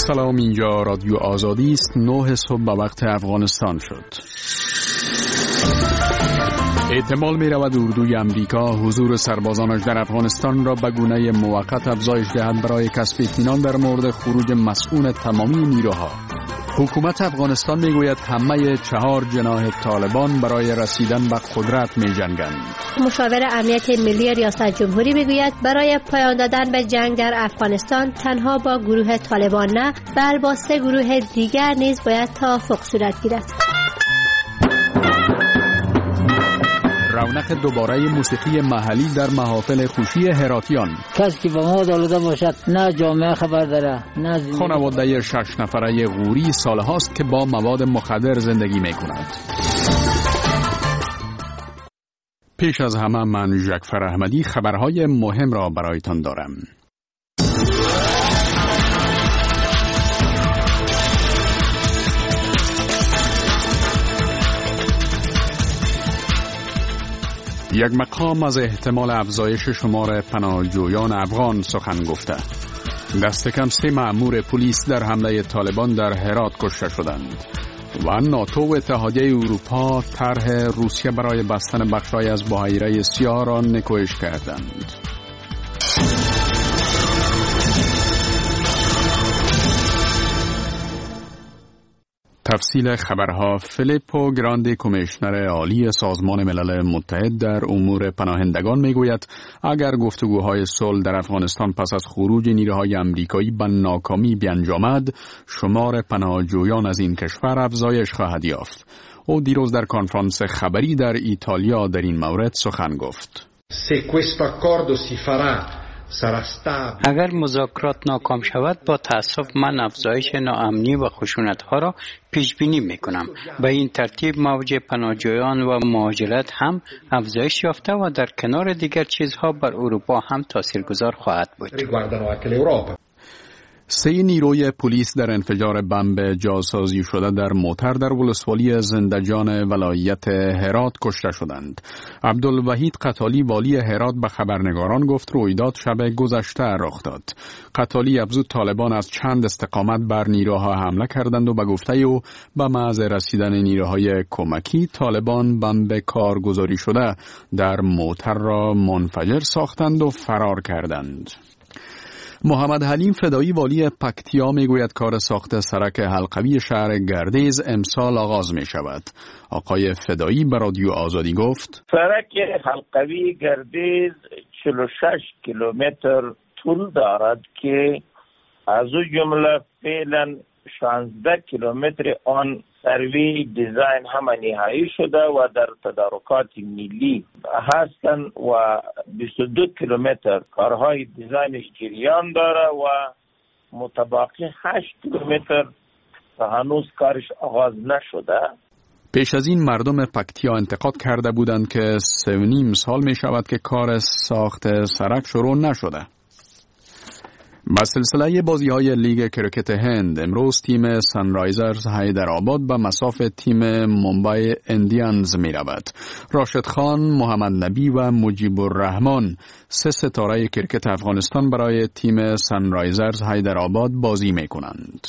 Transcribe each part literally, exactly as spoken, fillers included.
سلام، اینجا رادیو آزادی است. نه صبح به وقت افغانستان شد. احتمال می رود اردوی امریکا حضور سربازانش در افغانستان را به گونه موقت افزایش دهد برای کسب اطمینان در مورد خروج مسئول تمامی نیروها. حکومت افغانستان می گوید همه چهار جناح طالبان برای رسیدن به قدرت می جنگند. مشاور امنیت ملی ریاست جمهوری می گوید برای پایان دادن به جنگ در افغانستان تنها با گروه طالبان نه، بل با سه گروه دیگر نیز باید توافق صورت گیرد. رونق دوباره موسیقی محلی در محافل خوشی هراتیان. کسی که با ما آلوده باشد نه جامعه خبر داره نه زندگی. خانواده شش نفره غوری سالهاست که با مواد مخدر زندگی می کند. پیش از همه من جعفر احمدی خبرهای مهم را برایتان دارم. یک مقام از احتمال افزایش شمار پناهجویان افغان سخن گفته. دست کم سه مأمور پلیس در حمله طالبان در هرات کشته شدند. و ناتو و اتحادیه اروپا طرح روسیه برای بستن بخش‌های از بحیره سیاه را نکوهش کردند. تفصیل خبرها. فیلیپو گراندی، کمیشنر عالی سازمان ملل متحد در امور پناهندگان میگوید اگر گفتگوهای صلح در افغانستان پس از خروج نیروهای آمریکایی به ناکامی بیانجامد، شمار پناهجویان از این کشور افزایش خواهد یافت. او دیروز در کنفرانس خبری در ایتالیا در این مورد سخن گفت. اگر مذاکرات ناکام شود، با تأسف من افزایش ناامنی و خشونت‌ها را پیش بینی می‌کنم. به این ترتیب موج پناهجویان و مهاجرت هم افزایش یافته و در کنار دیگر چیزها بر اروپا هم تاثیرگذار خواهد بود. سه نیروی پلیس در انفجار بمب جاسازی شده در موتر در ولسوالی زندجان ولایت هرات کشته شدند. عبدالوحید قتالی والی هرات به خبرنگاران گفت رویداد شب گذشته رخ داد. قتالی افزود طالبان از چند استقامت بر نیروها حمله کردند و به گفته او به محض رسیدن نیروهای کمکی طالبان بمب کارگزاری شده در موتر را منفجر ساختند و فرار کردند. محمد حلیم فدایی والی پکتیا میگوید کار ساخت سرک حلقوی شهر گردیز امسال آغاز می شود. آقای فدایی به رادیو آزادی گفت سرک حلقوی گردیز چهل و شش کیلومتر طول دارد که از او جمله فعلا شانزده کیلومتر آن سروی دیزاین هم نهایی شده و در تدارکات ملی هستند و بیست و دو کیلومتر کارهای دیزاینش جریان داره و متبقی هشت کیلومتر هنوز کارش آغاز نشده. پیش از این مردم پکتیا انتقاد کرده بودند که سه و نیم سال می شود که کار ساخت سرک شروع نشده. با سلسله بازی‌های لیگ کرکت هند امروز تیم سانرایزرز حیدرآباد به مصاف تیم ممبای اندیانز می‌رود. راشد خان، محمد نبی و مجیب الرحمن سه ستاره کرکت افغانستان برای تیم سانرایزرز حیدرآباد بازی می‌کنند.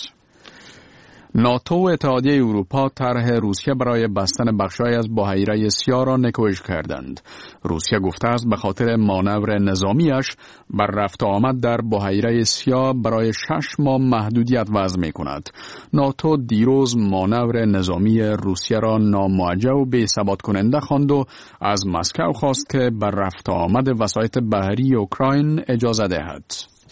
ناتو و اتحادیه اروپا طرح روسیه برای بستن بخش‌های از بحیره سیاه را نکوهش کردند. روسیه گفته است به خاطر مانور نظامیش بر رفت و آمد در بحیره سیاه برای شش ماه محدودیت وضع می‌کند. ناتو دیروز مانور نظامی روسیه را ناموجه و بی‌ثبات کننده خواند و از مسکو خواست که بر رفت و آمد وسایط بحری اوکراین اجازه دهد.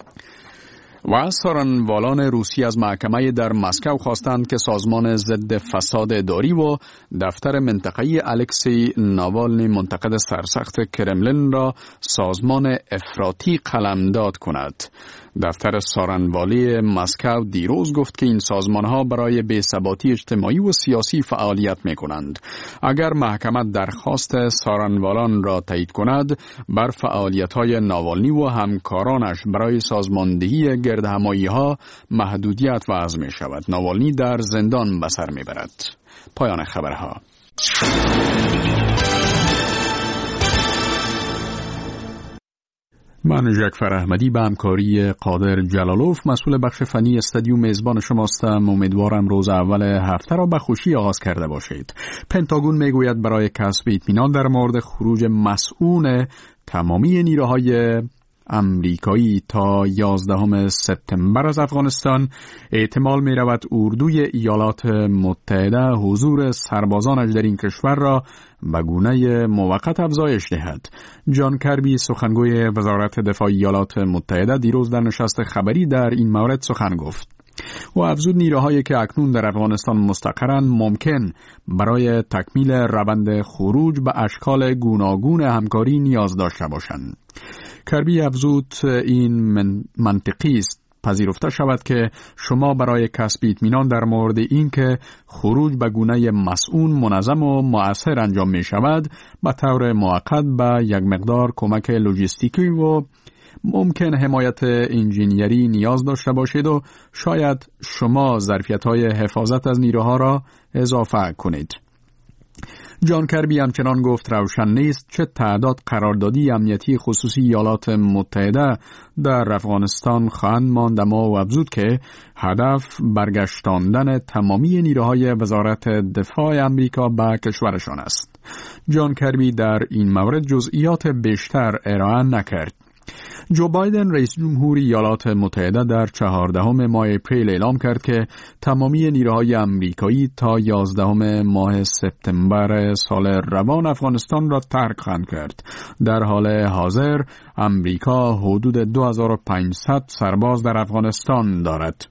و سارنوالان روسی از محکمه در مسکو خواستند که سازمان ضد فساد اداری و دفتر منطقه‌ای الکسی ناوالنی منتقد سرسخت کرملین را سازمان افراطی قلمداد کند. دفتر سارنوالی مسکو دیروز گفت که این سازمان‌ها برای بی‌ثباتی اجتماعی و سیاسی فعالیت می‌کنند. اگر محکمه درخواست سارنوالان را تایید کند، بر فعالیت‌های ناوالنی و همکارانش برای سازماندهی گردهمایی‌ها محدودیت وضع می‌شود. ناوالنی در زندان به سر می‌برد. پایان خبرها. من جعفر احمدی به همکاری قادر جلالوف مسئول بخش فنی استودیو میزبان شماستم. امیدوارم روز اول هفته را به خوشی آغاز کرده باشید. پنتاگون میگوید برای کسب اطمینان در مورد خروج مسئول تمامی نیروهای امریکایی تا یازدهم سپتامبر از افغانستان احتمال می رود اردوی ایالات متحده حضور سربازانش در این کشور را به گونه موقت افزایش دهد. جان کربی سخنگوی وزارت دفاع ایالات متحده دیروز در نشست خبری در این مورد سخن گفت. و افزود نیروهایی که اکنون در افغانستان مستقرند ممکن برای تکمیل روند خروج به اشکال گوناگون همکاری نیاز داشته باشند. کربی افزود این من منطقی است پذیرفته شود که شما برای کسب اطمینان در مورد این که خروج به گونه مسئول منظم و مؤثر انجام می شود به طور موقت به یک مقدار کمک لوجستیکی و ممکن حمایت انجینیری نیاز داشته باشید و شاید شما ظرفیت‌های حفاظت از نیروها را اضافه کنید. جان کربی همچنان گفت روشن نیست چه تعداد قراردادی امنیتی خصوصی ایالات متحده در افغانستان خواهند ماند، اما و افزود که هدف برگشتاندن تمامی نیروهای وزارت دفاع امریکا به کشورشان است. جان کربی در این مورد جزئیات بیشتر ارائه نکرد. جو بایدن رئیس جمهور ایالات متحده در چهاردهم ماه اپریل اعلام کرد که تمامی نیروهای امریکایی تا یازدهم ماه سپتامبر سال روان افغانستان را ترک خواهند کرد. در حال حاضر امریکا حدود دو هزار و پانصد سرباز در افغانستان دارد.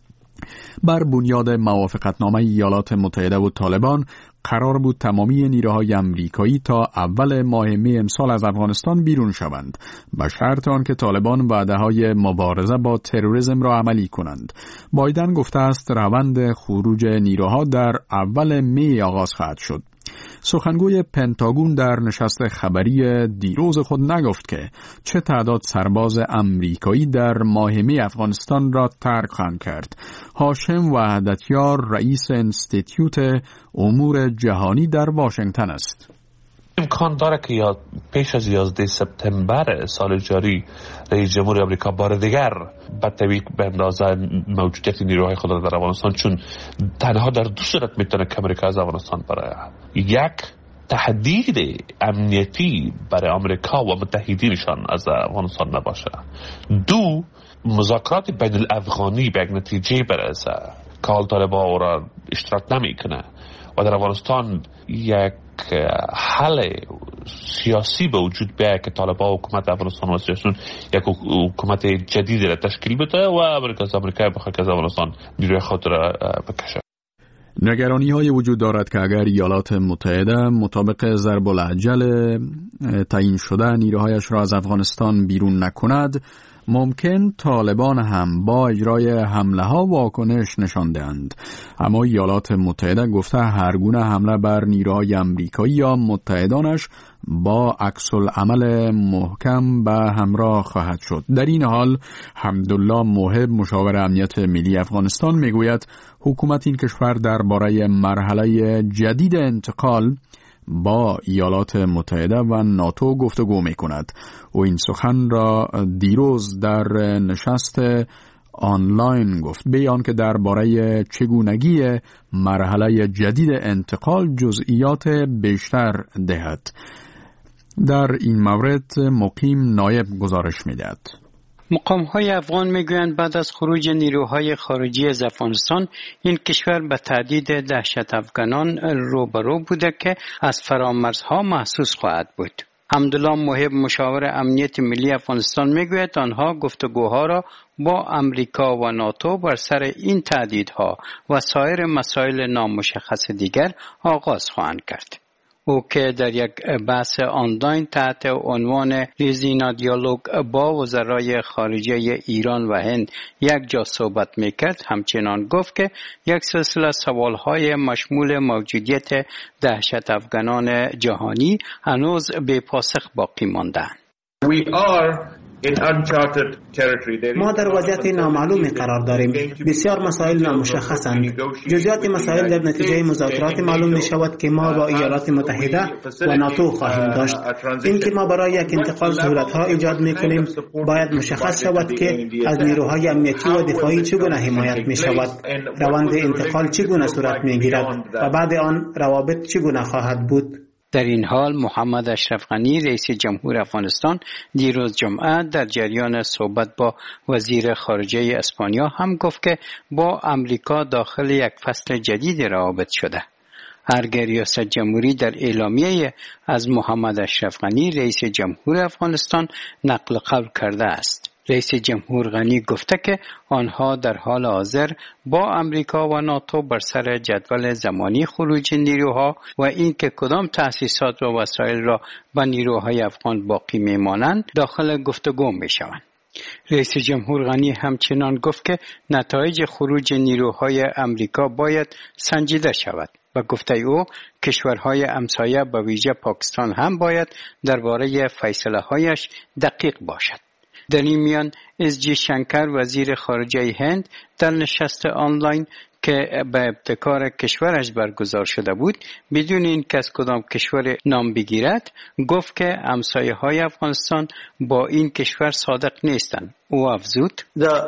بر بنیاد موافقتنامه ایالات متحده و طالبان قرار بود تمامی نیروهای امریکایی تا اول ماه می امسال از افغانستان بیرون شوند به شرط آنکه طالبان وعده‌های مبارزه با تروریسم را عملی کنند. بایدن گفته است روند خروج نیروها در اول می آغاز خواهد شد. سخنگوی پنتاگون در نشست خبری دیروز خود نگفت که چه تعداد سرباز امریکایی در ماه می افغانستان را ترک خواهند کرد. هاشم وحدتیار رئیس انستیتیوت امور جهانی در واشنگتن است. امکان داره که یا پیش از یازده سپتامبر سال جاری رئیس جمهور آمریکا بار دیگر به تبیک به اندازه موجودیت نیروهای خود در افغانستان، چون تنها در دو صورت میتونه که امریکا از افغانستان برای یک تهدید امنیتی برای آمریکا و متحدینشان از افغانستان نباشه، دو مذاکرات بین الافغانی به یک نتیجه برسه که حال طالبان را اشتراک نمیکنه و در افغانستان یک حل سیاسی به وجود بیاید که طالبان حکومت افغانستان و سیاسیون یک حکومت جدیدی را تشکیل بده و امریکا از امریکا بخواد که از افغانستان نیروی خود را بکشه. نگرانی های وجود دارد که اگر ایالات متحده مطابق ضرب العجل تعیین شده نیروهایش را از افغانستان بیرون نکند، ممکن طالبان هم با اجرای حمله ها واکنش نشان دهند. اما ایالات متحده گفته هر گونه حمله بر نیروهای امریکایی یا متحدانش با عکس العمل محکم به همراه خواهد شد. در این حال حمدالله موهب مشاور امنیت ملی افغانستان میگوید حکومت این کشور درباره مرحله جدید انتقال با ایالات متحده و ناتو گفتگو می کند. و این سخن را دیروز در نشست آنلاین گفت، بیان که درباره چگونگی مرحله جدید انتقال جزئیات بیشتر دهد. در این مورد مقیم نایب گزارش می دهد. مقام‌های افغان میگویند بعد از خروج نیروهای خارجی از افغانستان این کشور به تهدید دهشت افغانان روبرو بوده که از فرامرزها محسوس خواهد بود. حمدالله موهب مشاور امنیت ملی افغانستان میگوید آنها گفتگوها را با امریکا و ناتو بر سر این تهدیدها و سایر مسائل نامشخص دیگر آغاز خواهند کرد. او که در یک بحث آنلاین تحت عنوان ریزینا دیالوگ با وزرای خارجه ایران و هند یک جا صحبت میکرد، همچنان گفت که یک سلسله سوالهای مشمول موجودیت دهشت افغانان جهانی هنوز بی پاسخ باقی ماندند. We are ما در وضعیت نامعلومی قرار داریم. بسیار مسائل نامشخصند. جزئیات مسائل در نتیجه مذاکرات معلوم می شود که ما با ایالات متحده و ناتو خواهیم داشت. این که ما برای یک انتقال سهولت‌ها ایجاد می کنیم باید مشخص شود که از نیروهای امنیتی و دفاعی چگونه حمایت می شود، روند انتقال چگونه صورت می گیرد و بعد آن روابط چگونه خواهد بود. در این حال محمد اشرف غنی رئیس جمهور افغانستان دیروز جمعه در جریان صحبت با وزیر خارجه اسپانیا هم گفت که با امریکا داخل یک فصل جدید روابط شده. هرگاه ریاست جمهوری در اعلامیه از محمد اشرف غنی رئیس جمهور افغانستان نقل قول کرده است. رئیس جمهور غنی گفته که آنها در حال حاضر با امریکا و ناتو بر سر جدول زمانی خروج نیروها و اینکه کدام تأسیسات و وسایل را به نیروهای افغان باقی میمانند داخل گفتگو میشوند. رئیس جمهور غنی همچنان گفت که نتایج خروج نیروهای امریکا باید سنجیده شود و گفته او کشورهای همسایه به ویژه پاکستان هم باید درباره فیصله هایش دقیق باشد. در این میان اس جی شنکر وزیر خارجه هند در نشست آنلاین که به ابتکار کشورش برگزار شده بود بدون این که از کدام کشور نام بگیرد گفت که همسایه های افغانستان با این کشور صادق نیستند. او افزود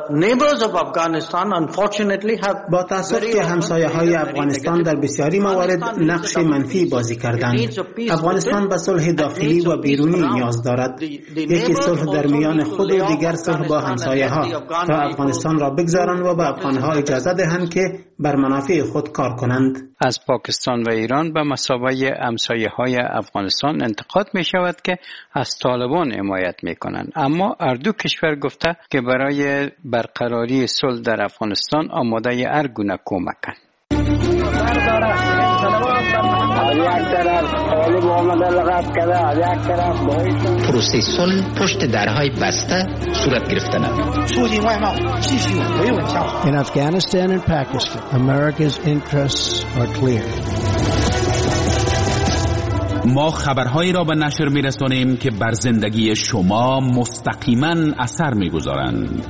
با تأسف که همسایه های افغانستان در بسیاری موارد نقش منفی بازی کردند. افغانستان به صلح داخلی و بیرونی نیاز دارد، یکی صلح در میان خود و دیگر صلح با همسایه ها تا افغانستان را بگذارند و به افغانها اجازه دهند که بر منافع خود کار کنند. از پاکستان و ایران به مثابه همسایه های افغانستان انتقاد می شود که از طالبان حمایت می کنند، اما هر دو کشور گفته که برای برقراری صلح در افغانستان آماده هر گونه کمکند. پروسه صلح پشت درهای بسته صورت گرفتن. In Afghanistan and Pakistan, America's interests are clear. ما خبرهایی را به نشر می‌رسانیم که بر زندگی شما مستقیما اثر می‌گذارند.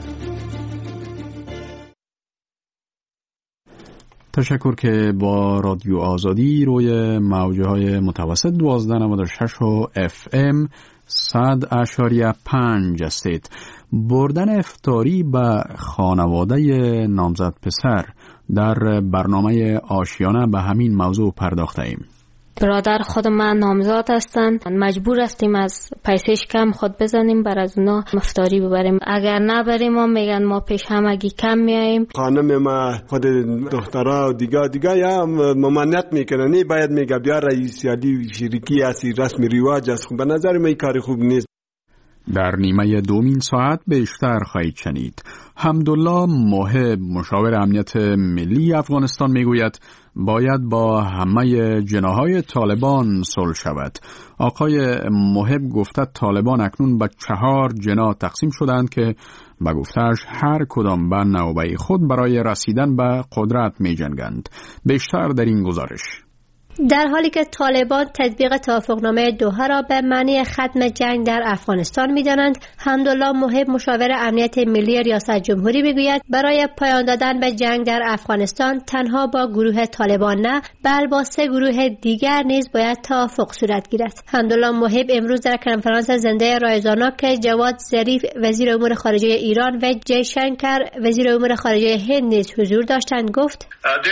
تشکر که با رادیو آزادی روی موجه های متوسط دوازده نود و شش و اف ام صد اشاریه پنج هستید. بردن افطاری به خانواده نامزد پسر در برنامه آشیانه به همین موضوع پرداخته ایم. برادر خود من نامزاد هستند، مجبور هستیم از پیسش کم خود بزنیم بر از اونا افطاری ببریم. اگر نبریم ما میگن ما پیش همگی کم میاییم. خانم ما خود دخترها و دیگه دیگه یا ممانعت میکنن، باید میگه بیا رئیس علی شریکی اسی رسم رواج است. خب به نظر من کار خوب نیست. در نیمه دومین ساعت بیشتر خواهید شنید. حمدالله محب مشاور امنیت ملی افغانستان میگوید باید با همه جناحهای طالبان صلح شود. آقای محب گفته طالبان اکنون به چهار جناح تقسیم شدند که به گفتهش هر کدام به نوبه خود برای رسیدن به قدرت می جنگند. بیشتر در این گزارش. در حالی که طالبان تطبیق توافقنامه دوحه را به معنی ختم جنگ در افغانستان می‌دانند، حمدالله محب مشاور امنیت ملی ریاست جمهوری می‌گوید برای پایان دادن به جنگ در افغانستان تنها با گروه طالبان نه، بل با سه گروه دیگر نیز باید توافق صورت گیرد. حمدالله محب امروز در کنفرانس زنده رایزانا که جواد ظریف وزیر امور خارجه ایران و جی شنکر وزیر امور خارجه هند نیز حضور داشتند گفت: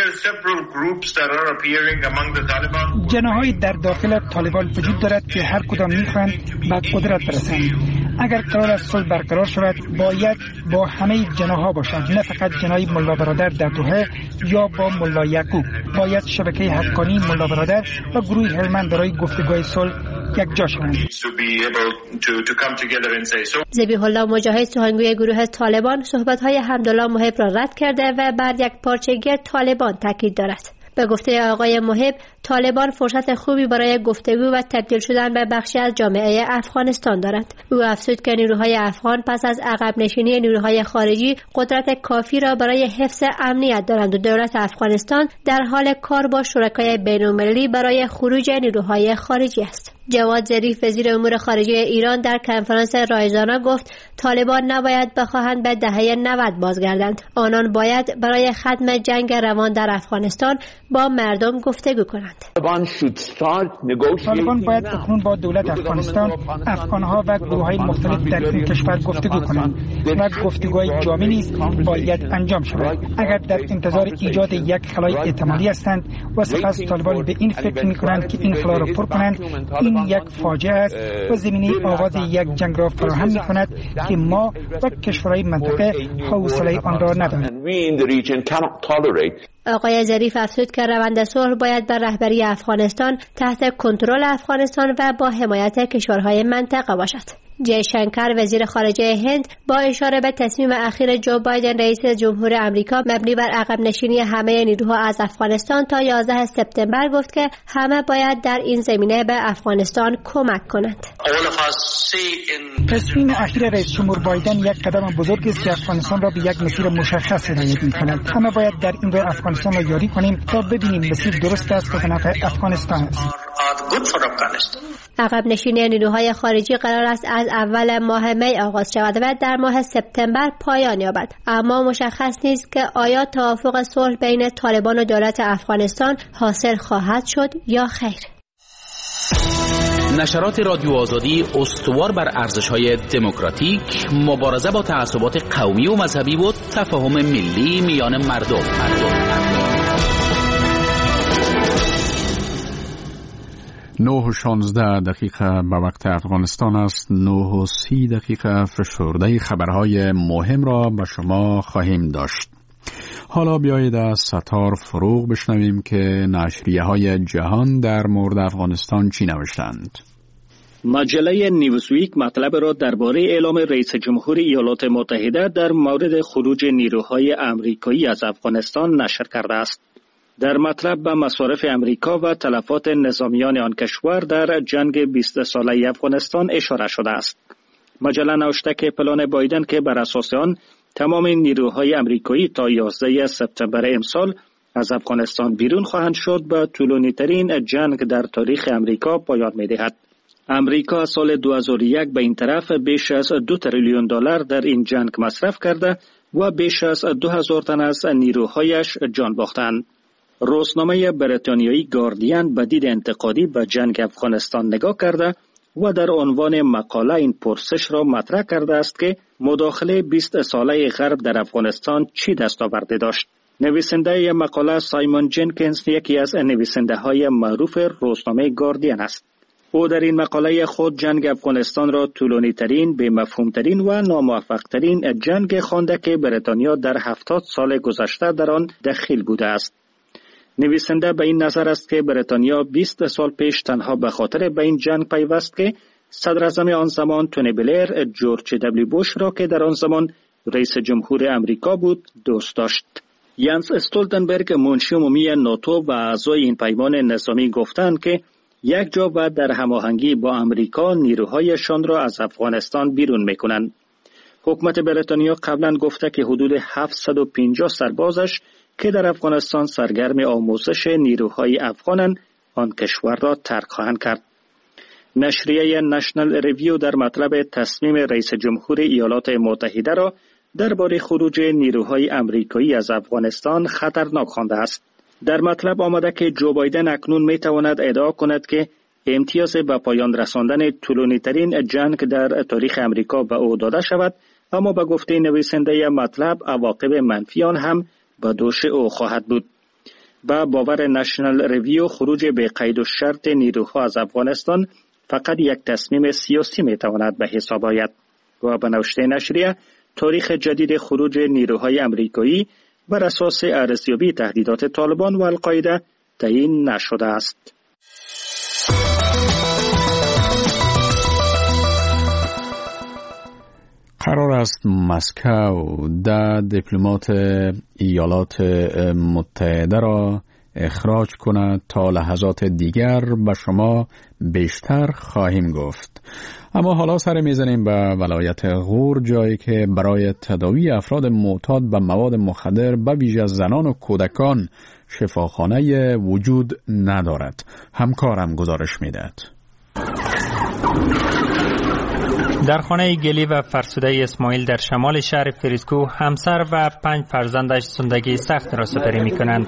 جناح‌های در داخل طالبان وجود دارد که هر کدام می‌خواهند به قدرت برسند. اگر قرار است صلح برقرار شود باید با همه جناح‌ها باشند، نه فقط جناح ملا برادر در دوحه یا با ملا یعقوب. باید شبکه حقانی ملا برادر و گروه هلمند برای گفتگوی صلح یک جا شوند. ذبیح الله مجاهد سخنگوی گروه طالبان صحبت‌های حمدالله محب را رد کرده و بر یک پارچگی طالبان تاکید دارد. به گفته آقای محب، طالبان فرصت خوبی برای گفتگو و تبدیل شدن به بخشی از جامعه افغانستان دارند. او افزود که نیروهای افغان پس از عقب نشینی نیروهای خارجی قدرت کافی را برای حفظ امنیت دارند و دولت افغانستان در حال کار با شرکای بین‌المللی برای خروج نیروهای خارجی است. جواد ظریف وزیر امور خارجه ایران در کنفرانس رایزانا گفت طالبان نباید بخواهند به دهه نود بازگردند. آنان باید برای ختم جنگ روان در افغانستان با مردم گفتگو کنند. طالبان باید اکنون با دولت افغانستان، افغانها و گروه‌های مختلف در این کشور گفتگو کنند و گفتگوهای جامع نیز باید انجام شود. اگر در انتظار ایجاد یک خلای احتمالی هستند و سپس طالبان به این فکر می‌کنند که این خلا را پر کنند، این یک فاجعه است و زمینه آغاز یک جنگ را فراهم می‌کند که ما و کشورهای منطقه حوصله آن را نداریم. آقای ظریف افزود که روند صلح باید بر رهبری افغانستان تحت کنترل افغانستان و با حمایت کشورهای منطقه باشد. جی شنکر وزیر خارجه هند با اشاره به تصمیم اخیر جو بایدن رئیس جمهور آمریکا مبنی بر عقب نشینی همه نیروها از افغانستان تا یازده سپتامبر گفت که همه باید در این زمینه به افغانستان کمک کنند. تصمیم اخیر رئیس جمهور بایدن یک قدم بزرگ است که افغانستان را به یک مسیر مشخص هدایت می‌کند. همه باید در این راه افغانستان را یاری کنیم تا ببینیم مسیر درست است و به نفع افغانستان است. عقب نشینی نیروهای خارجی قرار است از اول ماه می آغاز شود و در ماه سپتامبر پایان یابد، اما مشخص نیست که آیا توافق صلح بین طالبان و دولت افغانستان حاصل خواهد شد یا خیر. نشرات رادیو آزادی استوار بر ارزش‌های دموکراتیک، مبارزه با تعصبات قومی و مذهبی و تفاهم ملی میان مردم. مردم. نه و شانزده دقیقه به وقت افغانستان است. نه و سی دقیقه فشرده خبرهای مهم را به شما خواهیم داشت. حالا بیایید از ستار فروغ بشنویم که نشریه های جهان در مورد افغانستان چی نوشتند. مجله نیوزویک مطلب را درباره اعلام رئیس جمهور ایالات متحده در مورد خروج نیروهای آمریکایی از افغانستان نشر کرده است. در مطلب به مصارف امریکا و تلفات نظامیان آن کشور در جنگ بیست ساله افغانستان اشاره شده است. مجله نوشته که پلان بایدن که بر اساس آن تمام نیروهای امریکایی تا یازده سپتامبر امسال از افغانستان بیرون خواهند شد به طولانی ترین جنگ در تاریخ امریکا پایان می دهد. امریکا سال دو هزار و یک به این طرف بیش از دو تریلیون دلار در این جنگ مصرف کرده و بیش از دو هزار تن از نیروهایش جان باختند. روزنامه بریتانیایی گاردین به دید انتقادی به جنگ افغانستان نگاه کرده و در عنوان مقاله این پرسش را مطرح کرده است که مداخله بیست ساله غرب در افغانستان چی دستاوردی داشت. نویسنده مقاله سایمون جنکینز یکی از نویسنده های معروف روزنامه گاردین است. او در این مقاله خود جنگ افغانستان را طولانی ترین، به مفهوم ترین و ناموفق ترین جنگ خوانده که بریتانیا در هفتاد سال گذشته در آن دخیل بوده است. نویسنده به این نظر است که بریتانیا بیست سال پیش تنها به خاطر به این جنگ پیوست که صدر اعظم آن زمان تونی بلیر جورج دبلیو بوش را که در آن زمان رئیس جمهور امریکا بود دوست داشت. یانس استولتنبرگ منشی عمومی ناتو و اعضای این پیمان نظامی گفتند که یک جا و در هماهنگی با امریکا نیروهایشان را از افغانستان بیرون میکنند. حکومت بریتانیا قبلا گفته که حدود هفتصد و پنجاه سربازش که در افغانستان سرگرم آموزش نیروهای افغانند آن کشور را ترک خواهند کرد. نشریه نشنل ریویو در مطلب تصمیم رئیس جمهور ایالات متحده را درباره خروج نیروهای آمریکایی از افغانستان خطرناک خوانده است. در مطلب آمده که جو بایدن اکنون می تواند ادعا کند که امتیاز به پایان رساندن طولانی ترین جنگ در تاریخ امریکا به او داده شود، اما به گفته نویسنده مطلب عواقب منفی آن هم به دوش او خواهد بود. با باور نشنل ریویو خروج به قید و شرط نیروها از افغانستان فقط یک تصمیم سیاسی می تواند به حساب آید و به نوشته نشریه تاریخ جدید خروج نیروهای امریکایی بر اساس ارزیابی تهدیدات طالبان و القاعده تعیین نشده است. قرار است مسکو ده دیپلمات ایالات متحده را اخراج کند. تا لحظات دیگر به شما بیشتر خواهیم گفت. اما حالا سر میزنیم به ولایت غور، جایی که برای تداوی افراد معتاد به مواد مخدر به ویژه زنان و کودکان شفاخانه وجود ندارد. همکارم گزارش میدهد. در خانه گلی و فرسوده اسماعیل در شمال شهر فریسکو همسر و پنج فرزندش زندگی سخت را سپری می کنند.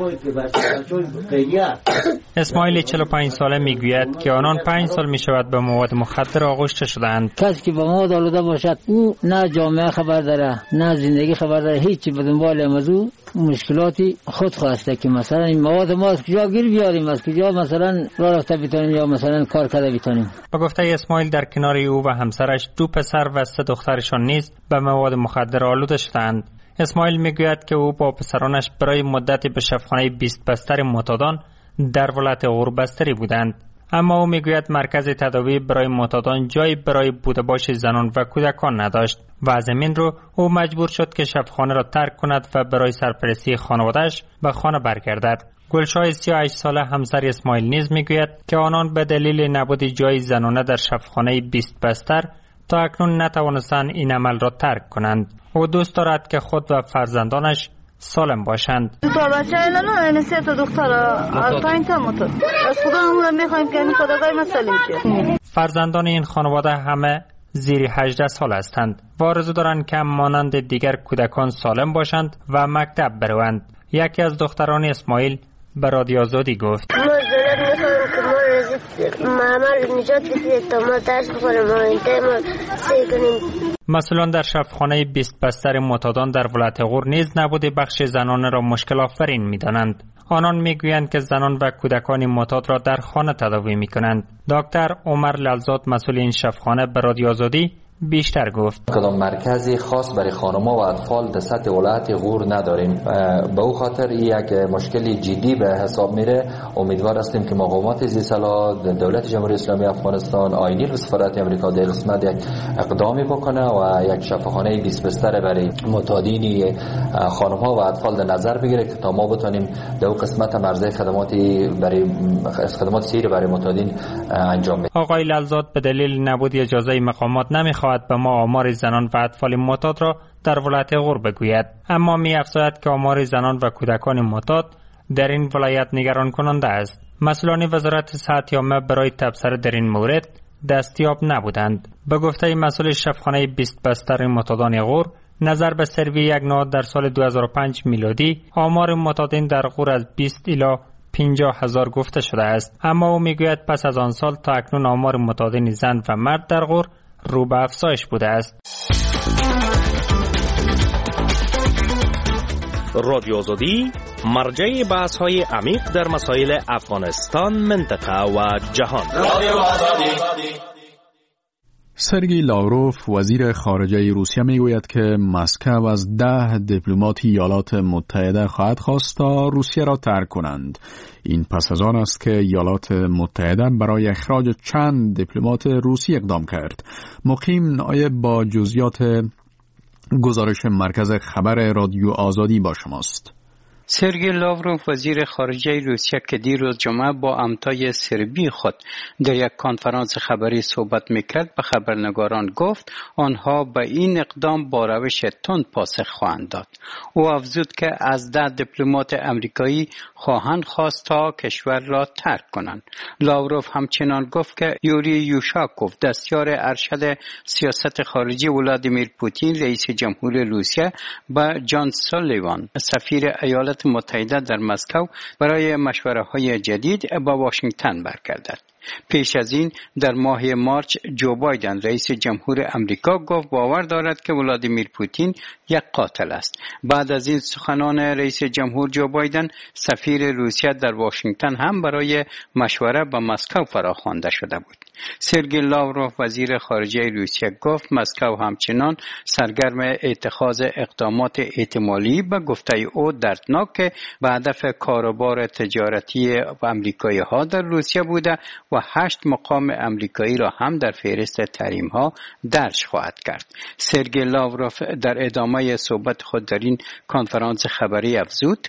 اسماعیل چهل و پنج ساله می گوید که آنان پنج سال می شود به مواد مخدر آغشته شدند. کسی که به مواد آلوده باشد او نه جامعه خبر داره نه زندگی خبر داره، هیچی به دنبال موضوع مشکلاتی خود خواسته که مثلا این مواد ما از کجا گیر بیاریم، از کجا مثلا راه رفته بتونیم یا مثلا کار کرده بتونیم. به گفته اسماعیل در کنار او و همسرش دو پسر و سه دخترشان نیز به مواد مخدر آلوده شدند. اسماعیل میگوید که او با پسرانش برای مدتی به شفاخانه بیست بستر معتادان در ولایت غور بستری بودند، اما او میگوید مرکز تداوی برای معتادان جای برای بوده باش زنان و کودکان نداشت و از همین رو او مجبور شد که شفاخانه را ترک کند و برای سرپرستی خانواده‌اش به خانه برگردد. گلشاه سی و هشت ساله همسر اسماعیل نیز میگوید که آنان به دلیل نبود جای زنانه در شفاخانه بیست بستر تا اکنون نتوانستند این عمل را ترک کنند. او دوست دارد که خود و فرزندانش سالم باشند. دو تا بچه الان این سه تا دختر از پنج تا موتور از خدا همون میخوایم که این خداگاه مسلم شه. فرزندان این خانواده همه زیر هجده سال هستند و آرزو دارند که مانند دیگر کودکان سالم باشند و مکتب بروند. یکی از دختران اسماعیل به رادیو آزادی گفت: ما دلت میخوایم که ما رزید معمل نجات بسید تا ما درس بخوریم و انتای ما سی کنیم. مسئولان در شفاخانه بیست بستر معتادان در ولایت غور نیز نبود بخش زنانه را مشکل آفرین می‌دانند. آنان میگویند که زنان و کودکان معتاد را در خانه تداوی می‌کنند. دکتر عمر للزاد مسئول این شفاخانه به رادیو آزادی بیشتر گفت: کدام مرکزی خاص برای خانم‌ها و اطفال در سطح ولایت غور نداریم. به او خاطر یک مشکلی جدی به حساب میره. امیدوار هستیم که مقامات ذی‌صلاح دولت جمهوری اسلامی افغانستان آیدی و سفارت امریکا در قسمت یک اقدامی بکنه و یک شفاخانه بیست بستر برای معتادین خانم‌ها و اطفال در نظر بگیره که تا ما بتونیم در اون قسمت مرزه خدماتی برای خدمات سیر برای معتادین انجام بدیم. آقای للزاد به دلیل نبود اجازه مقامات نمیخواد به ما آمار زنان و اطفال معتاد را در ولایت غور بگوید، اما می افزاید که آمار زنان و کودکان معتاد در این ولایت نگران کننده است. مسئولان وزارت صحت عامه برای تبصره در این مورد دستیاب نبودند. به گفته مسئول شفاخانه بیست بستر معتادان غور، نظر به سروی یک نهاد در سال دو هزار و پنج میلادی آمار معتادین در غور از بیست الی پنجاه هزار گفته شده است، اما او میگوید پس از آن سال تا اکنون آمار معتادین زن و مرد در غور رو به افزایش بوده است. رادیو آزادی مرجع بحث های عمیق در مسائل افغانستان، منطقه و جهان. رادیو آزادی. سرگئی لاوروف وزیر خارجه روسیه میگوید که مسکو از ده دیپلمات ایالات متحده خواهد خواست تا روسیه را ترک کنند. این پس از آن است که ایالات متحده برای اخراج چند دیپلمات روسی اقدام کرد. مقیم نایب با جزئیات گزارش مرکز خبر رادیو آزادی با شماست. سرگئی لاوروف وزیر خارجه روسیه که دیروز جمعه با امتای سربی خود در یک کنفرانس خبری صحبت میکرد به خبرنگاران گفت آنها به این اقدام با روش تند پاسخ خواهند داد. او افزود که از ده دیپلمات امریکایی خواهند خواست تا کشور را ترک کنند. لاوروف همچنان گفت که یوری یوشاکوف دستیار ارشد سیاست خارجی ولادیمیر پوتین رئیس جمهور روسیه با جان سولیوان سفیر ایالات متحده در مسکو برای مشوره‌های جدید با واشنگتن برگردد. پیش از این در ماه مارچ جو بایدن رئیس جمهور امریکا گفت باور دارد که ولادیمیر پوتین یک قاتل است. بعد از این سخنان رئیس جمهور جو بایدن سفیر روسیه در واشنگتن هم برای مشوره با مسکو فراخوانده شده بود. سرگئی لاوروف وزیر خارجه روسیه گفت مسکو همچنان سرگرم اتخاذ اقدامات احتمالی به گفته او دردناک به هدف کاروبار تجارتی امریکایی ها در روسیه بوده و هشت مقام امریکایی را هم در فهرست تحریم ها درج خواهد کرد. سرگئی لاوروف در ادامه صحبت خود در این کنفرانس خبری افزود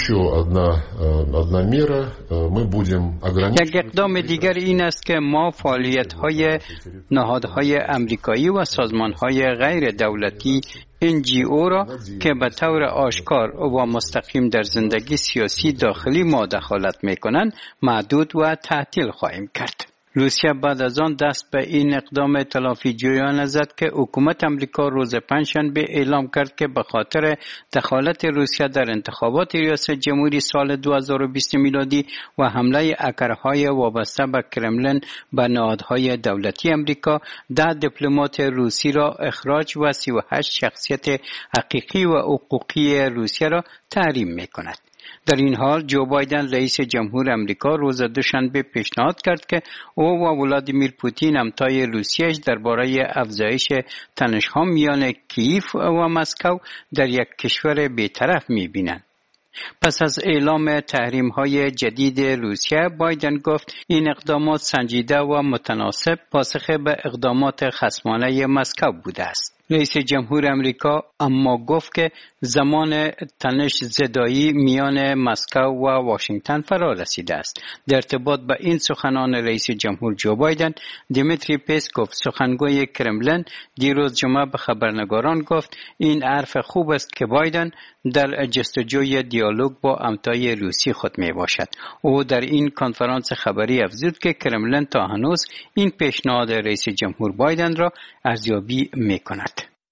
یک اقدام دیگر این است که ما فعالیت‌های نهادهای امریکایی و سازمان‌های غیر دولتی ان جی او را که به طور آشکار و مستقیم در زندگی سیاسی داخلی ما دخالت می‌کنند محدود و تعطیل خواهیم کرد. روسیه بعد از آن دست به این اقدام تلافی جویانه زد که حکومت امریکا روز پنجشنبه اعلام کرد که به خاطر دخالت روسیه در انتخابات ریاست جمهوری سال دو هزار و بیست میلادی و حمله هکرهای وابسته به کرملین به نهادهای دولتی امریکا، ده دیپلمات روسی را اخراج و سی و هشت شخصیت حقیقی و حقوقی روسیه را تحریم می‌کند. در این حال جو بایدن رئیس جمهور امریکا روز دوشنبه پیشنهاد کرد که او و ولادیمیر پوتین همتای روسیه‌اش درباره افزایش تنش‌ها میان کیف و مسکو در یک کشور بی‌طرف می‌بینند. پس از اعلام تحریم‌های جدید روسیه، بایدن گفت این اقدامات سنجیده و متناسب پاسخ به اقدامات خصمانه مسکو بوده است. رئیس جمهور امریکا اما گفت که زمان تنش زدایی میان مسکو و واشنگتن فرا رسیده است. در ارتباط با این سخنان رئیس جمهور جو بایدن، دیمیتری پسکوف سخنگوی کرملین دیروز جمعه به خبرنگاران گفت این حرف خوب است که بایدن در جستجوی دیالوگ با همتای روسی خود می باشد. او در این کنفرانس خبری افزود که کرملین تا هنوز این پیشنهاد رئیس جمهور بایدن را ارزیابی می کند.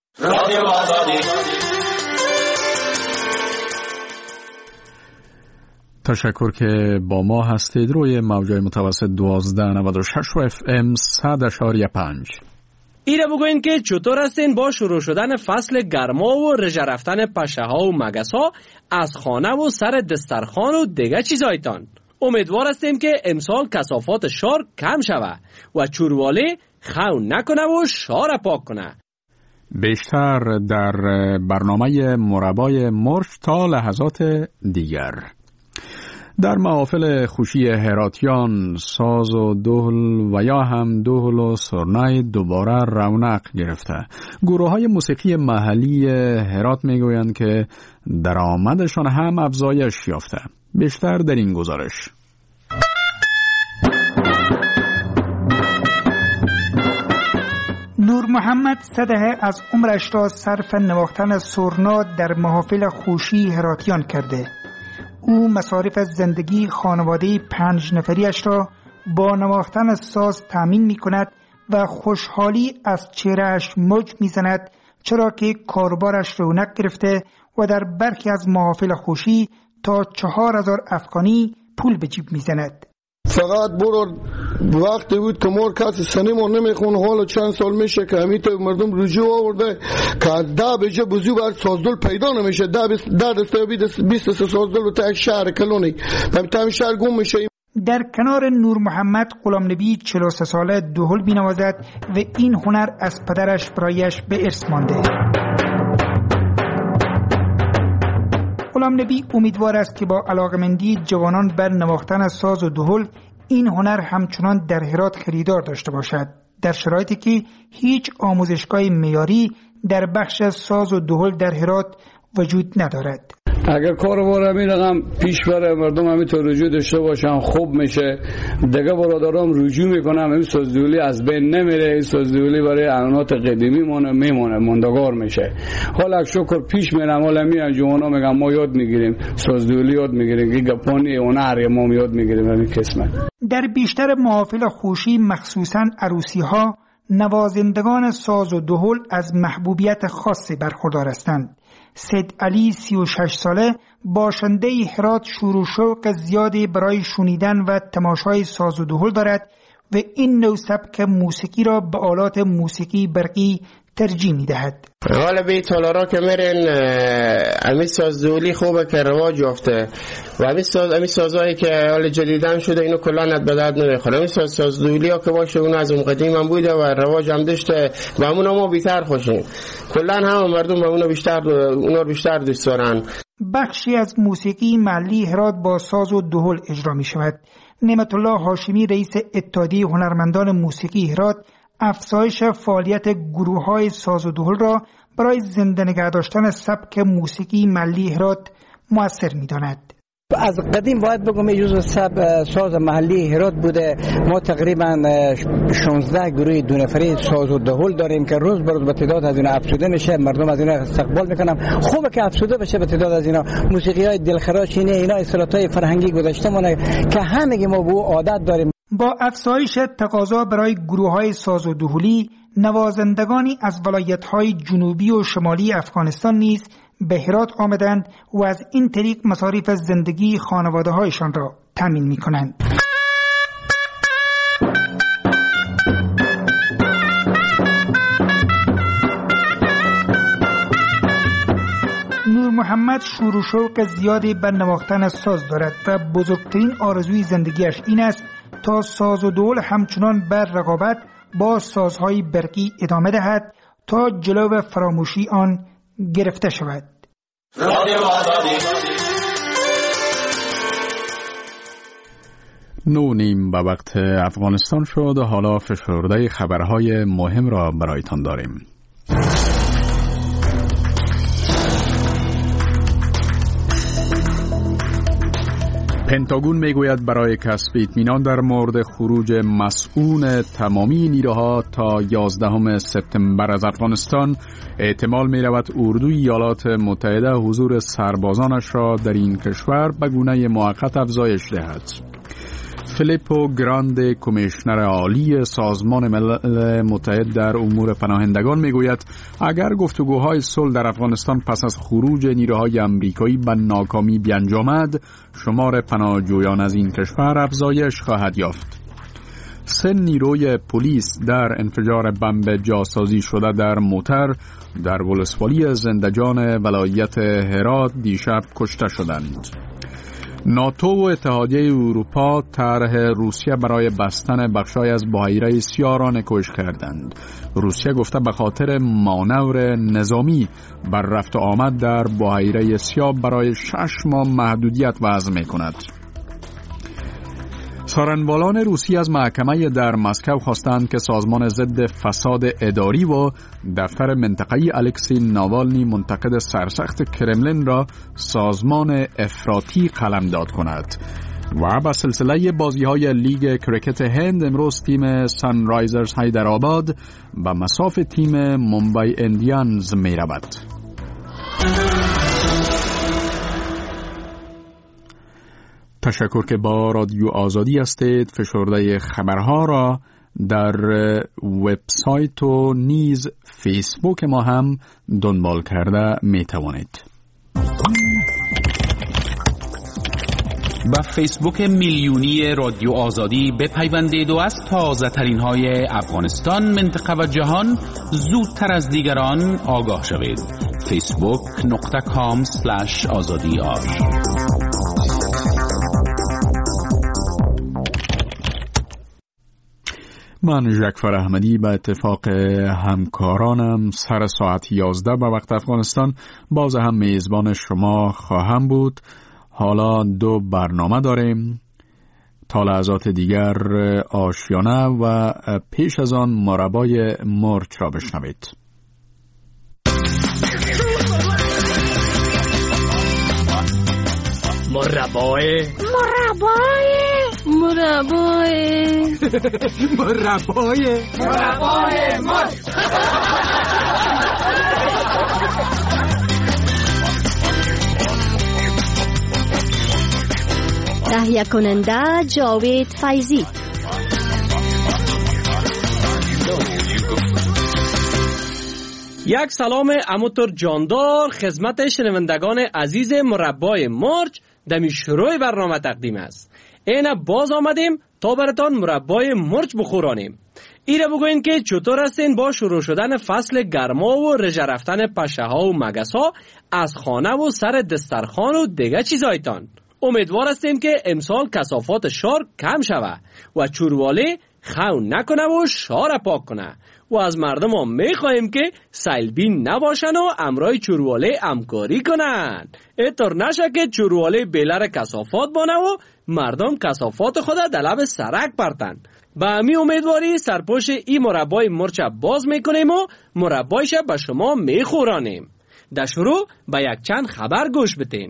تشکر که با ما هستید. روی موجای متوسط دوازده نود و شش و اف ام صد اشاری پنج. ایره بگوین که چطور هستین با شروع شدن فصل گرما و رژه رفتن پشه ها و مگس ها از خانه و سر دسترخوان و دیگه چیزایتان. امیدوار هستیم که امسال کثافات شار کم شوه و چورواله خون نکنه و شار پاک کنه. بیشتر در برنامه مربای مرش تا لحظات دیگر. در محافل خوشی هراتیان ساز و دهل و یا هم دهل و سرنای دوباره رونق گرفته. گروه های موسیقی محلی هرات میگویند که درآمدشان هم افزایش یافته. بیشتر در این گزارش. نور محمد صدهه از عمرش را صرف نواختن سرنا در محافل خوشی هراتیان کرده. او مصارف زندگی خانواده پنج نفریش را با نواختن ساز تامین می کند و خوشحالی از چهرهش موج می زند، چرا که کاربارش رونق گرفته و در برخی از محافل خوشی تا چهار هزار افغانی پول به جیب می زند. فقط برو وقتی بود که مور کسی سنیمون نمیخونه، حالا چند سال میشه که همیت مردم رجوع آورده که از ده بجه بزیو بر سازدل پیدا نمیشه. ده دسته بیست سازدل و تا یک شهر کلونی همین شهر گم میشه. در کنار نور محمد غلام نبی چهل و سه ساله دهل بینوازد و این هنر از پدرش برایش به ارث مانده. غلام نبی امیدوار است که با علاقمندی جوانان بر نواختن ساز و دهل این هنر همچنان در هرات خریدار داشته باشد، در شرایطی که هیچ آموزشگاه معیاری در بخش ساز و دهل در هرات وجود ندارد. اگر کاروبار همین رقم پیش بره، مردم همینطور رجوع داشته باشن، خوب میشه. دیگه برادرام رجوع میکنم، این سازدولی از بین نمیره. این سازدولی برای عنعنات قدیمی مونه میمونه، ماندگار میشه. حالا شکر پیش میرم، حالا میان جوانا میگم ما یاد میگیریم، سازدولی یاد میگیریم، که گپانی هنر ما یاد میگیریم. همین قسمت در بیشتر محافل خوشی مخصوصا عروسی ها نوازندگان ساز و دهل از محبوبیت خاصی برخوردار هستند. سید علی سی و شش ساله باشنده هرات شور و شوق زیادی برای شنیدن و تماشای ساز و دهل دارد و این نوع سبک موسیقی را به آلات موسیقی برقی ترجیح می دهد. حالا به تالارا که میرن امی سازدولی خوبه که رواج یافته و امی ساز امی سازایی که حال جدیدن شده اینو کلا ند به درد نمیخوره. امی ساز سازدولی ها که باشه اون از اون قدیم هم بوده و رواج هم داشته و همون ما بیشتر خوشیم. کلا هم مردم به اونو بیشتر اونو بیشتر دوست دارن. بخشی از موسیقی محلی هرات با ساز و دهل اجرا می شود. نعمت الله هاشمی رئیس اتحادیه هنرمندان موسیقی هرات افزایش فعالیت گروه‌های ساز و دهل را برای زنده نگه داشتن سبک موسیقی محلی هرات مؤثر می‌داند. از قدیم باید بگم جزو سب ساز محلی هرات بوده. ما تقریبا شانزده گروه دو نفری ساز و دهل داریم که روز به روز به تعداد از اینا افزوده میشه، مردم از اینا استقبال میکنن. خوبه که افزوده بشه به تعداد از اینا. موسیقی های دلخراش اینه، اینا اصالتای فرهنگی گذشته مونه که همگی ما به عادت داریم. با افزایش تقاضا برای گروه‌های ساز و دهلی، نوازندگانی از ولایت‌های جنوبی و شمالی افغانستان نیز به هرات آمدند و از این طریق مصارف زندگی خانواده‌هایشان را تامین می‌کنند. نور محمد شور و شوق زیادی به نواختن ساز دارد و بزرگترین آرزوی زندگیش این است تا ساز و دهل همچنان بر رقابت با سازهای برقی ادامه دهد تا جلو فراموشی آن گرفته شود. نو نیم به وقت افغانستان شد و حالا فشرده خبرهای مهم را برایتان داریم. پنتاگون میگوید برای کسب اطمینان در مورد خروج مسئول تمامی نیروها تا یازدهم سپتامبر از افغانستان احتمال می رود اردوی ایالات متحده حضور سربازانش را در این کشور به گونه موقت افزایش دهد. فیلیپو گراند، کمیشنر عالی سازمان ملل متحد در امور پناهندگان میگوید اگر گفتگوهای صلح در افغانستان پس از خروج نیروهای امریکایی به ناکامی بیانجامد، شمار پناهجویان از این کشور افزایش خواهد یافت. سه نیروی پلیس در انفجار بمب جاسازی شده در موتر در ولسوالی زندجان ولایت هرات دیشب کشته شدند. ناتو و اتحادیه اروپا طرح روسیه برای بستن بخشای از بحیره سیاه را نکوش کردند. روسیه گفته به خاطر مانور نظامی بر رفت و آمد در بحیره سیاه برای شش ماه محدودیت وضع می‌کند. سارنوالان روسی از محکمه در مسکو خواستند که سازمان ضد فساد اداری و دفتر منطقه‌ای الکسی ناوالنی منتقد سرسخت کرملین را سازمان افراطی قلمداد کند. و با سلسله بازی‌های لیگ کریکت هند امروز تیم سان رایزرز حیدرآباد به مصاف تیم ممبئی اندیانز می‌رود. تشکر که با رادیو آزادی هستید. فشرده خبرها را در وبسایت و نیز فیسبوک ما هم دنبال کرده می توانید. با فیسبوک میلیونی رادیو آزادی بپیوندید و از تازه ترین های افغانستان، منطقه و جهان زودتر از دیگران آگاه شوید. فیسبوک نقطه کام سلش آزادی آر. من ژکفر احمدی به اتفاق همکارانم سر ساعت یازده به وقت افغانستان باز هم میزبان شما خواهم بود. حالا دو برنامه داریم. تا لحظات دیگر آشیانه و پیش از آن مربای مرچ را بشنوید. مربای مربای مربای مربای مربای مرچ. تهیه کننده جاوید فیضی. یک سلام اموتر جاندار خدمت شنوندگان عزیز مربای مرچ دمی شروع برنامه تقدیم است. اینا باز آمدیم تا براتان مربای مرچ بخورانیم. ایره بگوین که چطور هستین با شروع شدن فصل گرما و رژه رفتن پشه ها و مگس ها از خانه و سر دسترخوان و دیگه چیزایتان. امیدوار هستیم که امسال کثافات شار کم شوه و چورواله خون نکنه و شار پاک کنه و از مردم ها میخواهیم که سیلبین نباشن و امرای چورواله همکاری کنن. اینطور نشه که چورواله بیلر کثافات بانه و مردم کثافات خود در لب سرک پرتن. با امی امیدواری سرپوش ای مربای مرچ باز میکنیم و مربایش به شما میخورانیم. در شروع به یک چند خبر گوش بتین.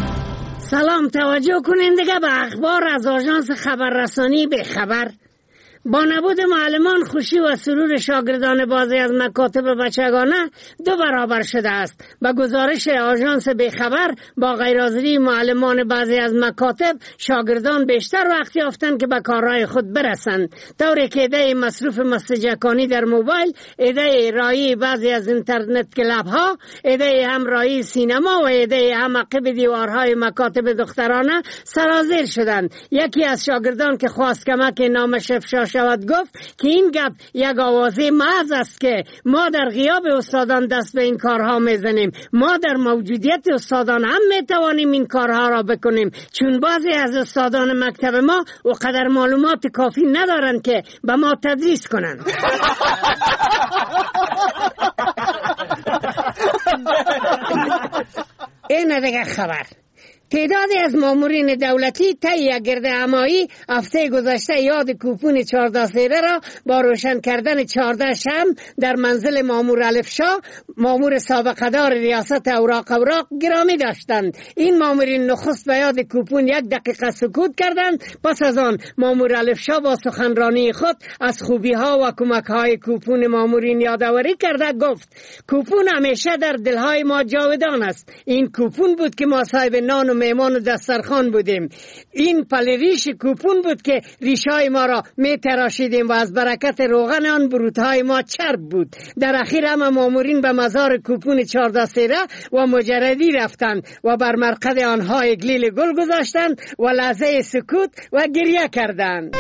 سلام، توجه کنین دیگه به اخبار از آژانس خبررسانی به خبر. با نبود معلمان خوشی و سرور شاگردان بعضی از مکاتب بچگانه دو برابر شده است. با گزارش آژانس بیخبر با غیرحاضری معلمان بعضی از مکاتب شاگردان بیشتر وقت یافتند که به کارهای خود برسند، طوری که ایده مصروف مسجکانی در موبایل، ایده رایی بعضی از اینترنت کلاب ها، ایده همراهی سینما و ایده هم عقب دیوارهای مکاتب دخترانه سرازیر شدند. یکی از شاگردان که خواست کمک نامش افشا شود گفت که این گپ یک آوازه محض است که ما در غیاب استادان دست به این کارها میزنیم. ما در موجودیت استادان هم میتوانیم این کارها را بکنیم، چون بعضی از استادان مکتب ما و قدر معلومات کافی ندارند که به ما تدریس کنند. این دیگه خبر. تعدادی از مامورین دولتی طی یک گردهمایی هفته گذشته یاد کوپون چهارده سیره را با روشن کردن چهارده شمع در منزل مامور الفشا، مامور سابقه دار ریاست اوراق اوراق گرامی داشتند. این مامورین نخست به یاد کوپون یک دقیقه سکوت کردند. پس از آن مامور الفشا با سخنرانی خود از خوبی ها و کمک های کوپون مامورین یادآوری کرده گفت کوپون همیشه در دلهای ما جاودان است. این کوپون بود که ما صاحب نان و میمان و دسترخوان بودیم. این پلریش کوپون بود که ریشای ما را می تراشیدیم و از برکت روغن آن بروتهای ما چرب بود. در اخیر هم مامورین به مزار کوپون چهارده سیره و مجردی رفتند و بر مرقد آنها اگلیل گل گذاشتند و لحظه سکوت و گریه کردند.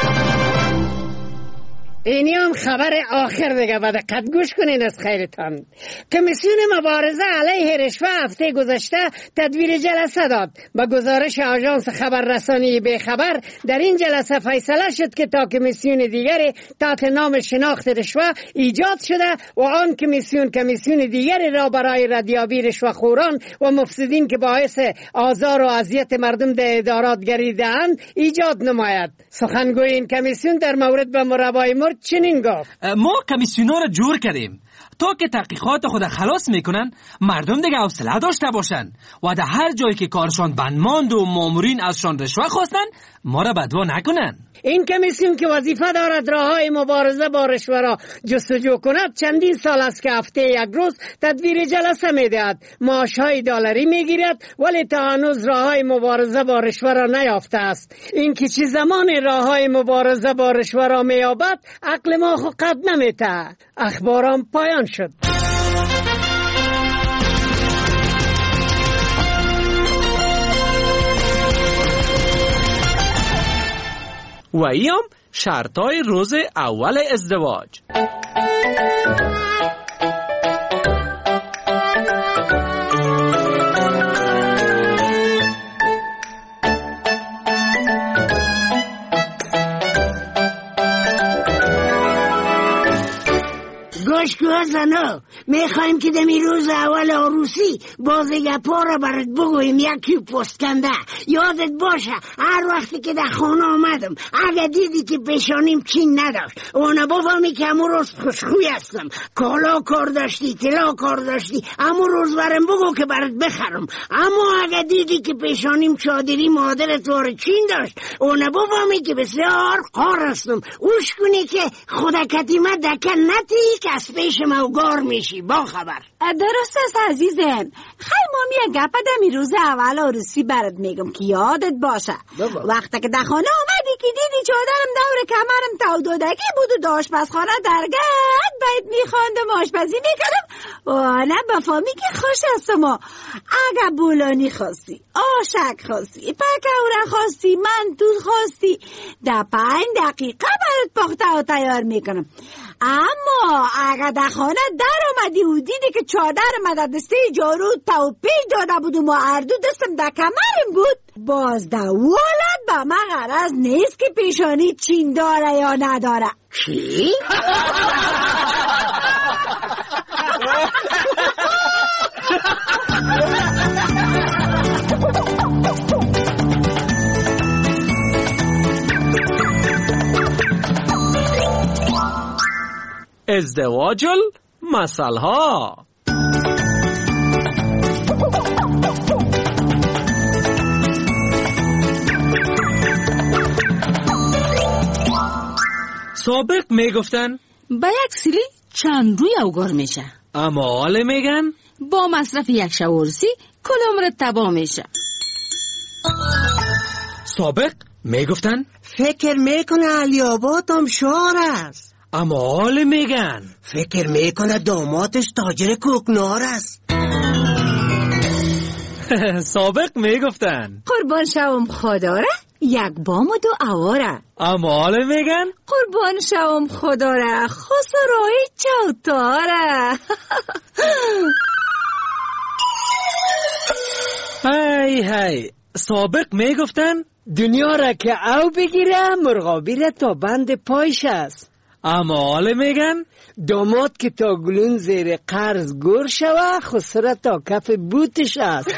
اینی هم خبر آخر دیگه، با دقت گوش کنین از خیرتان. کمیسیون مبارزه علیه رشوه هفته گذشته تدبیر جلسه داد. با گزارش آژانس خبررسانی بیخبر در این جلسه فیصله شد که تا کمیسیون دیگری تحت نام شناخت رشوه ایجاد شده و آن کمیسیون کمیسیون دیگری را برای ردیابی رشوه‌خوران و مفسدین که باعث آزار و اذیت مردم در ادارات گردیده‌اند ایجاد نماید. سخنگوی این کمیسیون در مورد به مربای مرد چنین گفت: ما کمیسیونا را جور کردیم تا که تحقیقات خود خلاص میکنن مردم دیگه حوصله داشته باشن و در هر جایی که کارشان بند ماند و مامورین ازشان رشوه خواستن ما را بدوا نکنن. این کمیسیون که وظیفه دارد راههای مبارزه با رشوه را جستجو کند چندین سال است که هفته یک روز تدبیر جلسه میدهد. معاشهای دلاری میگیرد ولی تا هنوز راههای مبارزه با رشوه را نیافته است. این که چه زمان راههای مبارزه با رشوه را مییابد عقل ما خود قد نمیته. اخبارم پایان شد. و ایام شرطای روز اول ازدواج. گوش کن زنو، میخوایم که دمی روز اول عروسی بازیگه پا را برات بگویم یکی پستکنده. یادت باشه هر وقتی که در خانه آمدم اگه دیدی که پیشانیم چین نداشت اونه بفهمی که امو روز خوشخوی هستم، کالا کار داشتی، طلا کار داشتی، امو روز برم بگو که برات بخرم. اما اگه دیدی که پیشانیم چادری مادرت وار چین داشت اونه بفهمی که بسیار قار هستم. اوش کنی که خودکتیمه دکن نتی که از پیش موگار میشی. با خبر درست است عزیزم. خیلی مامی گپ دمی روز اول عروسی برات میگم که یادت باشه وقتی که در خانه آمدی که دیدی چادرم دور کمرم تا دودگی بود و داشت آشپزخانه درگرد باید میخواندم آشپزی میکردم و نه بفهمی که خوش هستم. اگه بولانی خواستی، آشک خواستی، پکوره خواستی، منتو خواستی، در پنج دقیقه برات پخته و تیار میکنم. اما اگه در خانه در آمدی و دیدی که چادر مدد دسته جارو تا پی داده بود و ما اردو دستم در کمرم بود باز در ولد به من غرض نیست که پیشانی چین داره یا نداره. چی؟ ازدواج المثلها. سابق میگفتن با یک سیلی چند روی اوگار میشه، اما حال میگن با مصرف یک شورسی کل عمرت تباه میشه. سابق میگفتن فکر میکنه علی آباد هم شعر است، اما حال میگن فکر میکنه دامادش تاجر کوکنار است. سابق میگفتن قربان شوم خدا را یک بام و دو اواره، اما حال میگن قربان شوم خدا را خسرای چوتاره. هی هی. سابق میگفتن دنیا را که او بگیره مرغابی را تا بند پایش است، اما حال میگن داماد که تا گلون زیر قرض گور شوه خسره تا کف بوتش است.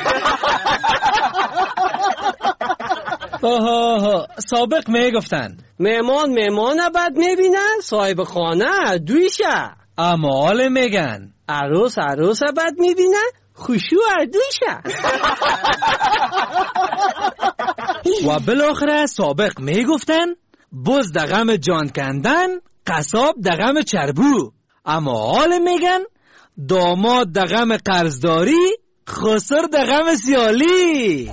آها. سابق میگفتن مهمان مهمان بد میبینه صاحب خانه دویشه، اما حال میگن عروس عروس بد میبینه خوشو دویشه. و بالاخره سابق میگفتن بز دغم جان کندن قصاب دغم چربو، اما حال میگن داماد دغم قرضداری خسر دغم سیالی.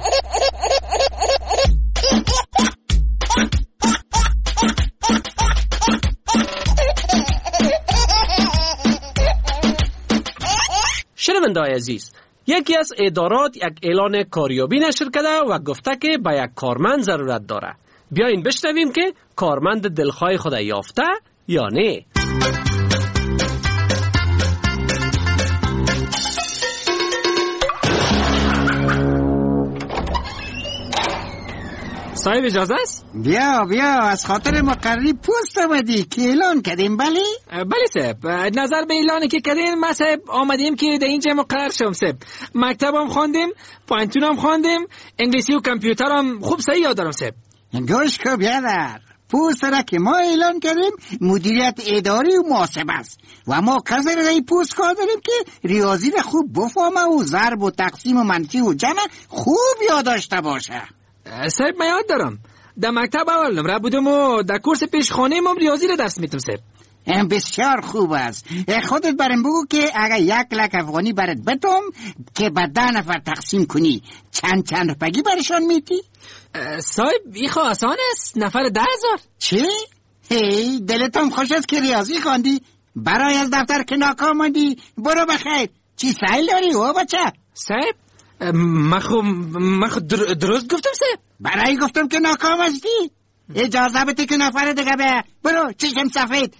شنونده‌های عزیز، یکی از ادارات یک اعلان کاریابی نشر کرده و گفته که به یک کارمند ضرورت داره. بیاین بشنویم که کارمند دلخواه خود یافته یا نه. صاحب اجازه است؟ بیا بیا از خاطر مقرری پوست آمدی که اعلان کردیم. بلی؟ بلی صاحب، نظر به اعلانی که کردیم ما صاحب آمدیم که در اینجا مقرر شم صاحب. مکتبم خواندیم، پانتونم خواندیم، انگلیسی و کامپیوترم خوب صحیح یاد دارم صاحب. گوش کو بیادر، پوست را که ما اعلان کردیم مدیریت اداری و محاسبه است و ما کسی را در پوست کار داریم که ریاضی را خوب بفهمه و ضرب و تقسیم و منفی و جمع خوب یاد داشته باشه. صاحب من یاد دارم، در مکتب اول نمره بودم و در کورس پیشخانه ما ریاضی را درس میتم صاحب. بسیار خوب است. خودت برم بگو که اگر یک لک افغانی برات بدم که به ده نفر تقسیم کنی چند چند روپگی برشان میتی؟ صاحب ایخو آسان است، نفر ده هزار. چی؟ هی دلتم خوش است که ریاضی خواندی، برای از دفتر که ناکام ماندی. برو بخیر. چی سایل داری او بچه؟ صاحب مخو مخو درست گفتم صاحب. برای گفتم که ناکام هستی. اجازه بده که نفر دیگه به. برو چشم سفید.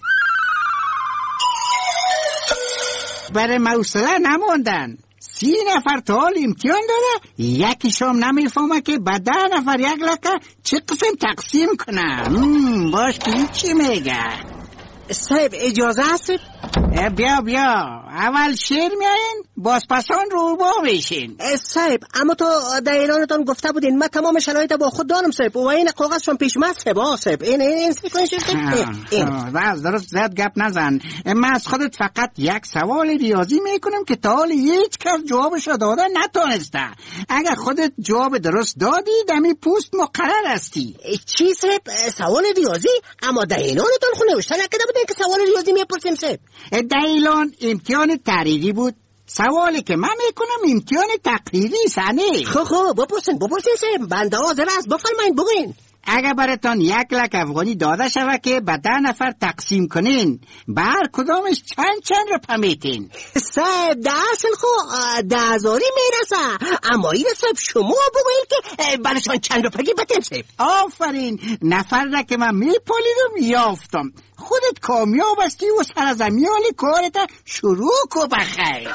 برای موصله نموندن. سی نفر تا حال امتحان داره، یکیشم نمیفهمه که به ده نفر یک لکه چه قسم تقسیم کنه. باش که چی میگه؟ صاحب اجازه هست؟ بیا بیا اول شیر میاین باز پسان رو با بشین. صاحب اما تو در اعلانتان گفته بودین من تمام شرایط با خود دارم صاحب و این کاغذشون پیش من صاحب. صاحب این این این راز درست زیاد گپ نزن. من از خودت فقط یک سوال ریاضی میکنم که تا حال هیچ کس جوابش رو داده نتونسته. اگر خودت جواب درست دادی دمی پوست مقرر هستی. چی صاحب؟ سوال ریاضی؟ اما در اعلانتان خود نوشته نکرده بودین که سوال ریاضی میپرسیم صاحب. در اعلان امتحان تحریری بود. سوالی که من میکنم امتحان تقریری سنه. خب خب بپرسین بپرسین صاحب، بنده حاضر است، بفرمایید بگوین. اگر براتان یک لک افغانی داده شود که به ده نفر تقسیم کنین به هر کدامش چند چند رو پمیتین؟ صاحب ده اصل خو ده هزاری میرسه، اما این صاحب شما بگوین که برشان چند رو پگی بتین صاحب. آفرین، نفر را که من میپالیدم یافتم. خودت کامیاب هستی و سرزمیان کارت شروع کو بخیر.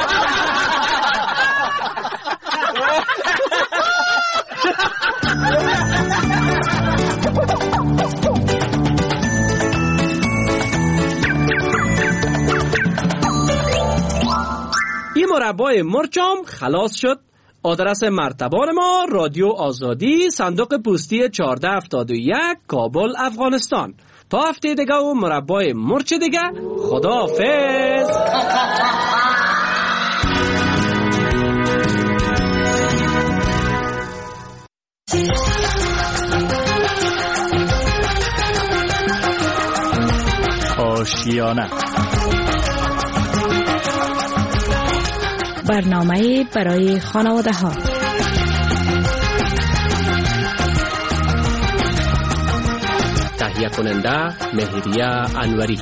این مربای مرچم خلاص شد. آدرس مرتبان ما رادیو آزادی، صندوق پستی چهارده هفتاد و یک، کابل، افغانستان. تا هفته دیگه و مربای مرچ دیگه. خداحافظ. آشیانه. برنامه برای خانواده ها. تهیه کننده مهریه انوری.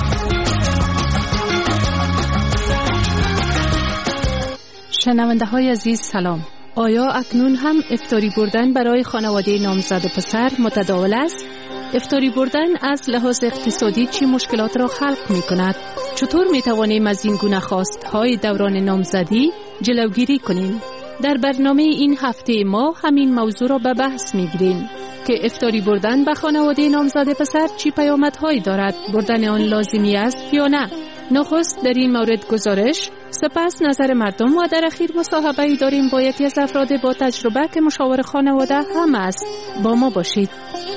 شنونده های عزیز سلام. آیا اکنون هم افطاری بردن برای خانواده نامزد پسر متداول است؟ افطاری بردن از لحاظ اقتصادی چه مشکلات را خلق می کند؟ چطور می توانیم از این گونه خواستهای دوران نامزدی جلوگیری کنیم؟ در برنامه این هفته ما همین موضوع را به بحث می گیریم که افطاری بردن به خانواده نامزد پسر چی پیامدهایی دارد؟ بردن آن لازمی است یا نه؟ نخست در این مورد گزارش، سپس نظر مردم و در اخیر مصاحبه‌ای داریم با یکی از افراد با تجربه که مشاور خانواده هم است. با ما باشید.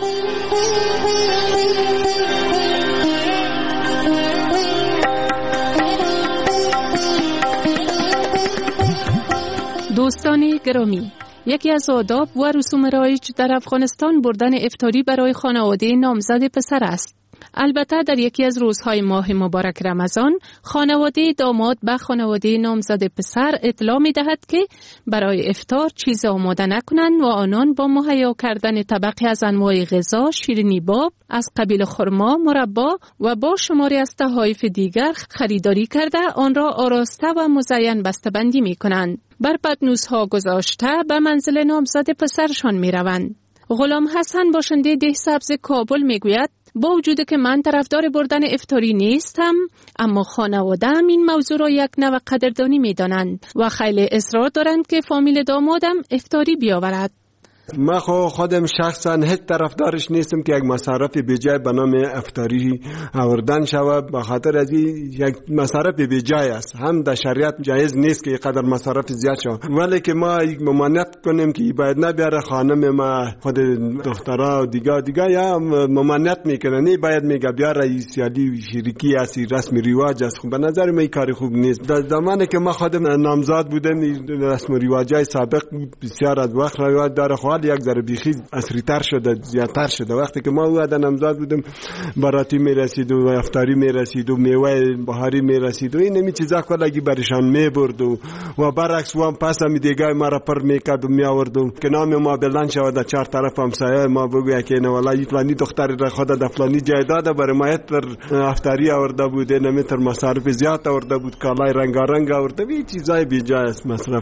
دوستان گرامی، یکی از آداب و رسوم رایج در افغانستان بردن افطاری برای خانواده نامزد پسر است. البته در یکی از روزهای ماه مبارک رمضان، خانواده داماد به خانواده نامزد پسر اطلاع می دهد که برای افطار چیز آماده نکنند و آنان با مهیا کردن طبقی از انواع غذا، شیرینی باب از قبیل خرما، مربا و با شماری از تحایف دیگر خریداری کرده آن را آراسته و مزین بسته‌بندی می کنند. بر پتنوس‌ها گذاشته به منزل نامزد پسرشان می روند. غلام حسن باشنده ده سبز کابل می گوید با وجود که من طرفدار بردن افطاری نیستم، اما خانواده‌ام این موضوع را یک نوع قدردانی می دانند و خیلی اصرار دارند که فامیل دامادم افطاری بیاورد. من خودم شخصا هیچ طرفدارش نیستم که یک مصرف بیجای به نام افطاری آوردن شود، به خاطر از این یک مصرف بیجای است. هم در شریعت جایز نیست که اینقدر مصرف زیاد شود، ولی که ما ممانعت کنیم که باید نبیاره خانم ما، خود دخترها و دیگه دیگه یا ممانعت میکنه، نه باید میگه بیاره سیالی شریکی است، رسم رواج است. خب به نظر من کاری خوب نیست. در زمانی که ما خودم نامزاد بودم رسم رواجای سابق بسیار از وقت روایت داره، یک ذره بیخی اصری‌تر شده، زیادتر شده. وقتی که ما او نامزاد بودیم باراتی میرسید و افطاری میرسید و میوه بهاری میرسید و این نمی چیزا کلگی برشان میبرد و و برعکس وام پس هم دیگه ما را پر میکرد و میآورد و که نام ما بلند شود در چهار طرف همسایه ما بگوید که نه والله فلانی دختر را خود در فلانی جای داده برای ما تر افطاری آورده بود، نه تر مصارف زیاد آورده بود، کالای رنگارنگ آورده بود، چیزای بی‌جای است مصرف.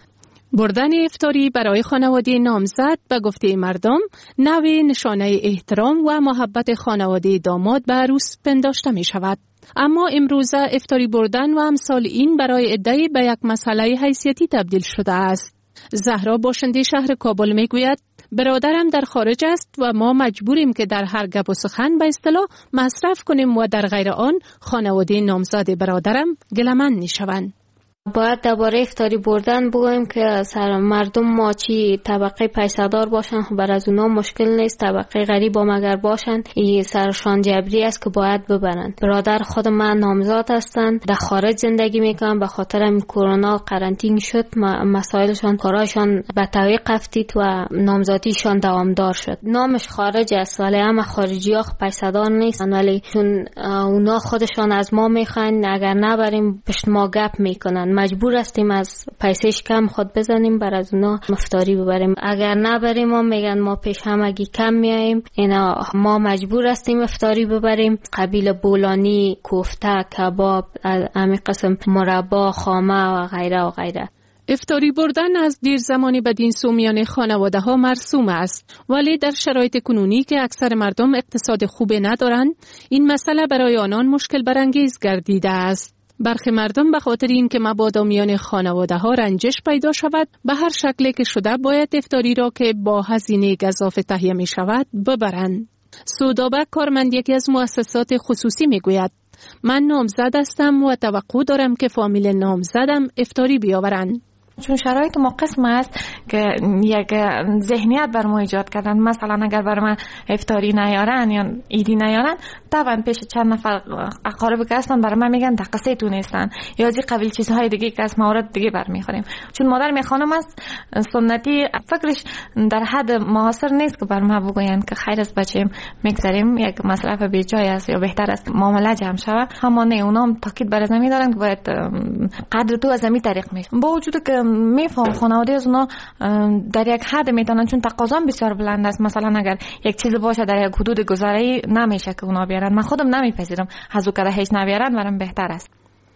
بردن افطاری برای خانواده نامزد به گفته مردم نوع نشانه احترام و محبت خانواده داماد به عروس پنداشته می شود. اما امروزه افطاری بردن و امثال این برای عده‌ای به یک مسئله حیثیتی تبدیل شده است. زهرا باشنده شهر کابل می گوید برادرم در خارج است و ما مجبوریم که در هر گپ و سخن به اصطلاح مصرف کنیم و در غیر آن خانواده نامزد برادرم گله‌مند می شوند. باید درباره افطاری بردن بگویم که سر مردم ما چی طبقه پیسه‌دار باشن، بر از اونا مشکل نیست، طبقه غریب هم اگر باشن این سرشان جبری است که باید ببرند. برادر خود من نامزاد هستند، در خارج زندگی میکنن، به خاطر این کرونا قرنطینه شد، مسائلشان کاراشان به تعویق افتید و نامزادیشان دوامدار شد. نامش خارج است ولی اما خارجی ها پیسه‌دار نیستن، ولی چون اونا خودشان از ما میخواین اگر نبریم پشت ما گپ میکنن، مجبور هستیم از پیسش کم خود بزنیم بر از اونا افطاری ببریم. اگر نبریم ما میگن ما پیش همگی کم میاییم، اینا ما مجبور هستیم افطاری ببریم. قبیل بولانی، کوفته، کباب، همین قسم مربا، خامه و غیره و غیره. افطاری بردن از دیر زمانی بدین سو میان خانواده ها مرسوم است، ولی در شرایط کنونی که اکثر مردم اقتصاد خوبی ندارند این مسئله برای آنان مشکل برانگیز گردیده است. برخی مردم به خاطر این که مبادا میان خانواده ها رنجش پیدا شود به هر شکلی که شده باید افطاری را که با هزینه گزافه تهیه می شود ببرند. سودابک کارمند یکی از مؤسسات خصوصی می گوید من نامزد هستم و توقع دارم که فامیل نامزدم افطاری بیاورند. چون شرایط ما قسم است که یک ذهنیت بر ما ایجاد کردن. مثلا اگر بر من افطاری نیارن یا ایدی نیارن، طبعا پیش چند نفر اقارب که هستن برای من میگن دقیقه تو نیستن یا از این قبیل چیزهای دیگه که از موارد دیگه برمیخوریم. چون مادر می خانم است سنتی، فکرش در حد معاصر نیست که بر ما بگوین که خیر از بچه میگذاریم یک مصرف بی جای است یا بهتر است معامله جمع شود. اما نه، اونا هم تاکید بر زمین دارن که باید قدر تو از زمین طریق میشه. با وجود که میفهم خانواده از اونا در یک حد میتونن، چون تقاضا بسیار بلند است. مثلا اگر یک چیز باشه در یک حدود گذاری نمیشه که اونا بیارن. من خودم نمیپذیرم هزو کده هیچ نبیارن، برام بهتر است.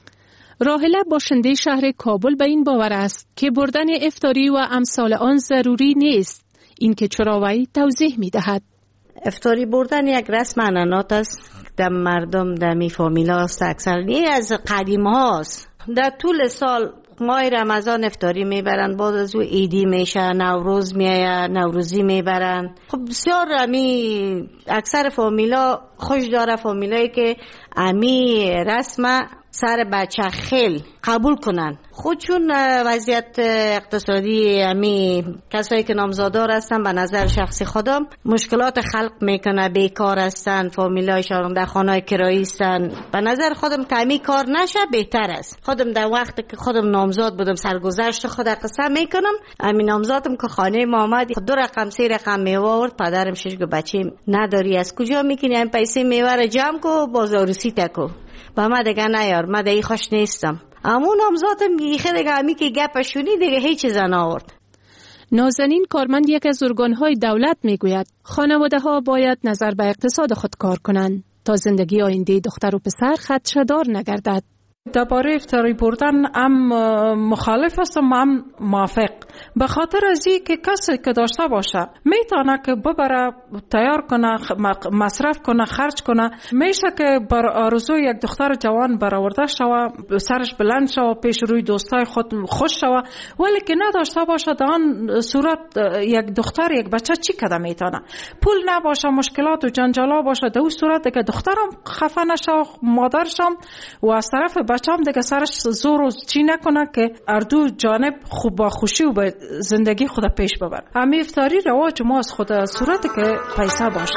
راحله باشنده شهر کابل به این باور است که بردن افطاری و امثال آن ضروری نیست. این که چراوی توضیح میدهد. افطاری بردن یک رسم عنعنات است در مردم در می فامیلا است. اکثر این از قدیم هاست. در طول سال ماه رمضان افطاری میبرن، بعد از او عیدی میشه، نوروز میایه، نوروزی میبرن. خب بسیار امی اکثر فامیلا خوش داره، فامیلایی که امی رسم سر بچه خیل قبول کنن. خود چون وضعیت اقتصادی امی کسایی که نامزادار هستن به نظر شخصی خودم مشکلات خلق میکنه، بیکار هستن، فامیلایشان در خانه کرایی هستن. به نظر خودم که امی کار نشه بهتر است. خودم در وقتی که خودم نامزاد بودم سرگذشت خود قصه میکنم، امی نامزادم که خانه ما آمد دو رقم سه رقم میوه آورد. پدرم شش گفت بچه نداری از کجا میکنی این پیسه میوه رو جمع کو بازاروسی تکو. با ما دیگه نیار، ما دیگه خوش نیستم. امون نامزادم دیگه دیگه امی که گپشونی دیگه هیچ چیز نآورد. نازنین کارمند یک از ارگان‌های دولت میگوید خانواده‌ها باید نظر به اقتصاد خود کار کنند تا زندگی آینده دختر و پسر خدشه‌دار نگردد. درباره افطاری بردن هم مخالف هستم هم موافق، به خاطر از این که کسی که داشته باشه میتونه که ببره تیار کنه، مصرف کنه، خرج کنه. میشه که بر آرزوی یک دختر جوان برآورده شوه، سرش بلند شوه، پیش روی دوستای خود خوش شوه، ولی که نداشته باشه در آن صورت یک دختر یک بچه چی کده میتونه؟ پول نباشه، مشکلات و جنجالا باشه، در اون صورت که دخترم خفه نشه، مادرشم و از طرف بچه‌ام دیگه سرش زور و چی نکنه که اردو جانب خوب با خوشی و به زندگی خود پیش ببر. همین افطاری رواج ما از خود صورت که پیسه باشه.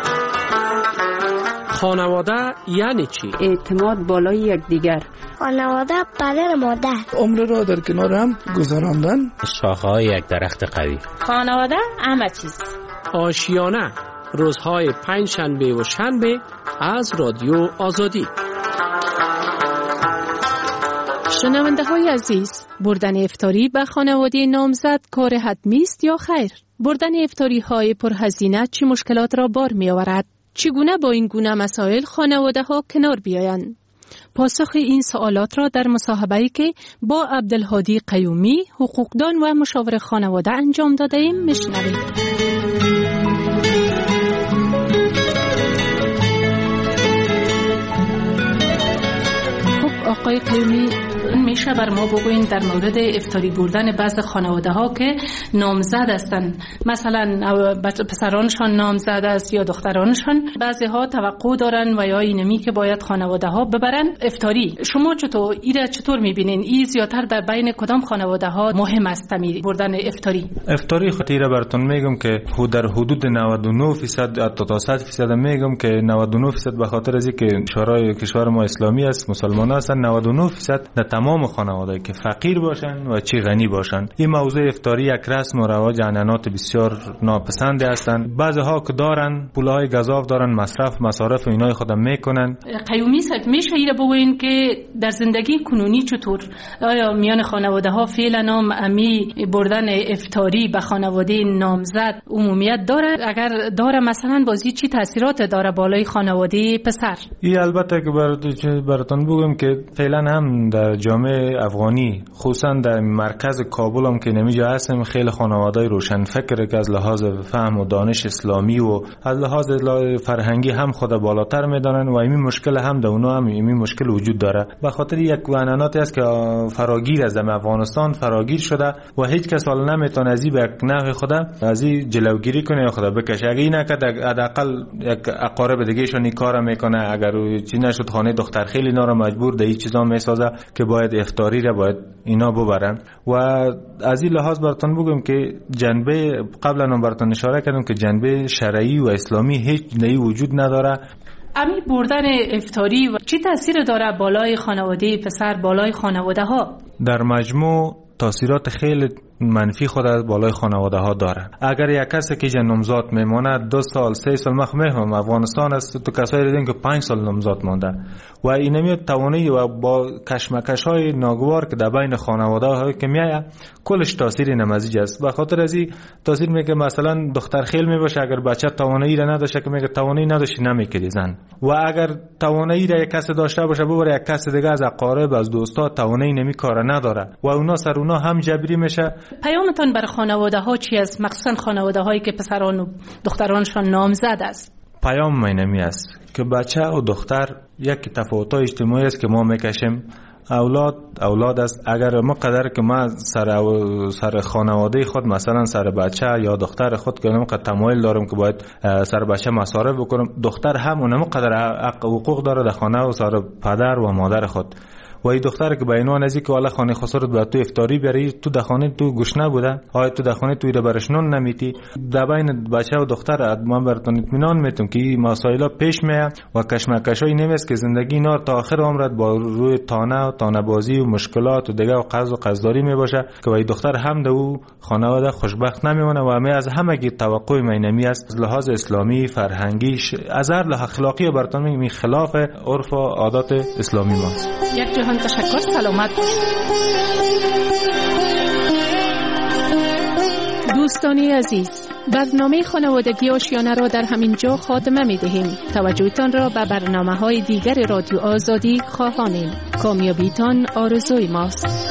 خانواده یعنی چی؟ اعتماد بالای یکدیگر. خانواده پدر مادر. عمر را در کنار هم گذراندن. شاخه‌های یک درخت قوی. خانواده همه چیز. آشیانه روزهای پنج شنبه و شنبه از رادیو آزادی. شنونده های عزیز، بردن افطاری به خانواده نامزد کار حتمی است یا خیر؟ بردن افطاری های پرهزینه چه مشکلات را بار می آورد؟ چگونه با این گونه مسائل خانواده ها کنار بیایند؟ پاسخ این سوالات را در مصاحبه‌ای که با عبدالهادی قیومی، حقوقدان و مشاور خانواده انجام داده ایم میشنوید. آقای قیومی، میشه بر ما بگوین در مورد افطاری بردن بعض خانواده ها که نامزد هستن، مثلا پسرانشان نامزد است یا دخترانشان، بعضی ها توقع دارن و یا اینمی که باید خانواده ها ببرن افطاری. شما چطور ایره چطور میبینین؟ این زیادتر در بین کدام خانواده ها مهم است تمیر بردن افطاری؟ افطاری خطیره براتون میگم که در حدود نود و نه درصد تا صد درصد میگم که نود و نه درصد به خاطر از اینکه شورای کشور ما اسلامی است، مسلمان هستن. نود و نه درصد در تمام خانواده که فقیر باشن و چی غنی باشن. این موضوع افطاری یک رسم و رواج عنعنات بسیار ناپسند هستند. بعضی ها که دارن پولهای گزاف دارن، مصرف مصارف اینای خودم میکنن. قیومی صد میشه ایره بگوین که در زندگی کنونی چطور آیا میان خانواده ها فعلا هم امی بردن افطاری به خانواده نامزد عمومیت داره؟ اگر داره مثلا بازی چی تاثیرات داره بالای خانواده پسر؟ این البته که براتون بگم که فعلا هم در جامعه افغانی خصوصا در مرکز کابل هم که نمیجا هستم خیلی خانواده‌ای روشن فکر که از لحاظ فهم و دانش اسلامی و از لحاظ فرهنگی هم خود بالاتر میدانن و این مشکل هم در اونا هم این مشکل وجود داره. به خاطر یک عنعناتی است که فراگیر از افغانستان فراگیر شده و هیچ کس حال نمیتونه از این به نحو خود از این جلوگیری کنه یا خود بکشه. اگه این نکرد حداقل یک اقارب دیگه شون کارا میکنه، اگر چی نشد خانه دختر خیلی اینا رو مجبور در این چیزا اسلام میسازه که باید افطاری را باید اینا ببرن. و از این لحاظ براتون بگم که جنبه قبلا براتون اشاره کردم که جنبه شرعی و اسلامی هیچ نهی وجود نداره. امی بردن افطاری و چی تاثیر داره بالای خانواده پسر، بالای خانواده ها؟ در مجموع تاثیرات خیلی منفی خود از بالای خانواده ها داره. اگر یک کسی که نامزاد میمونه دو سال سه سال مخ میفهم افغانستان است تو کسایی دیدن که پنج سال نامزاد مونده و این میاد توانی و با کشمکش های ناگوار که در بین خانواده ها که میاد کلش تاثیر نمزیج است. به خاطر از این تاثیر میگه مثلا دختر خیل میباشه اگر بچه توانایی را نداشته که میگه توانایی نداشتی نمیکردی زن، و اگر توانایی را یک کس داشته باشه ببره یک کس دیگه از اقارب از دوستا توانایی نمیکاره نداره و اونا سر اونا هم جبری میشه. پیامتون برای خانواده ها چی است؟ مخصوصا خانواده هایی که پسران و دخترانشان نامزد است. پیام اینمی است که بچه و دختر یک تفاوت‌های اجتماعی است که ما میکشیم. اولاد اولاد است. اگر ما قدر که ما سر سر خانواده خود مثلا سر بچه یا دختر خود که نمیقدر تمایل دارم که باید سر بچه مصارف بکنم، دختر هم اونم قدر حقوق داره در خانه و سر پدر و مادر خود. و این دختر که به عنوان ازی که والا خانه خسرت به تو افطاری بری تو در خانه تو گشنه بوده، آیا تو در خانه توی را برشنون نمیتی. در بین بچه و دختر من براتون اطمینان میتونم که این مسائل پیش میاد و کشمکشای نمیست که زندگی اینا تا آخر عمرت با روی تانه و تانه بازی و مشکلات و دیگه و قرض و قرضداری میباشه که این دختر هم در او خانواده خوشبخت نمیمونه و همه از همه گیر توقع مینمی است از لحاظ اسلامی فرهنگی از هر لحاظ اخلاقی براتون میگم خلاف عرف و عادات اسلامی ماست. یک جهان تشکر، سلامت باشید. دوستانی عزیز، برنامه خانوادگی آشیانه را در همین جا خاتمه می دهیم. توجهتان را به برنامه های دیگر رادیو آزادی خواهانیم. کامیابیتان آرزوی ماست.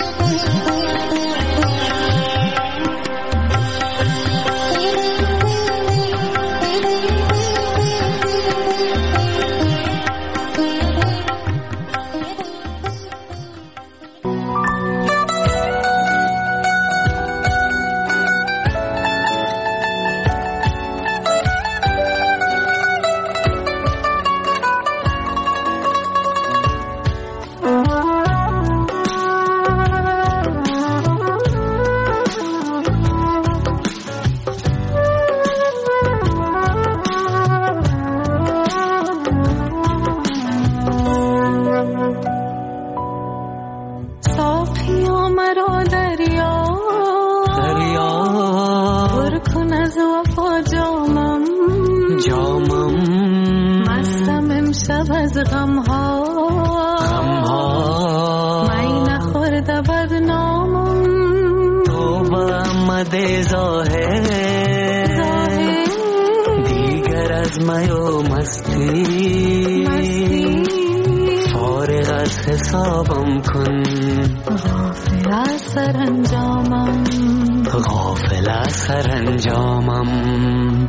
حسابم کن، غافل از سرانجامم، غافل از سرانجامم.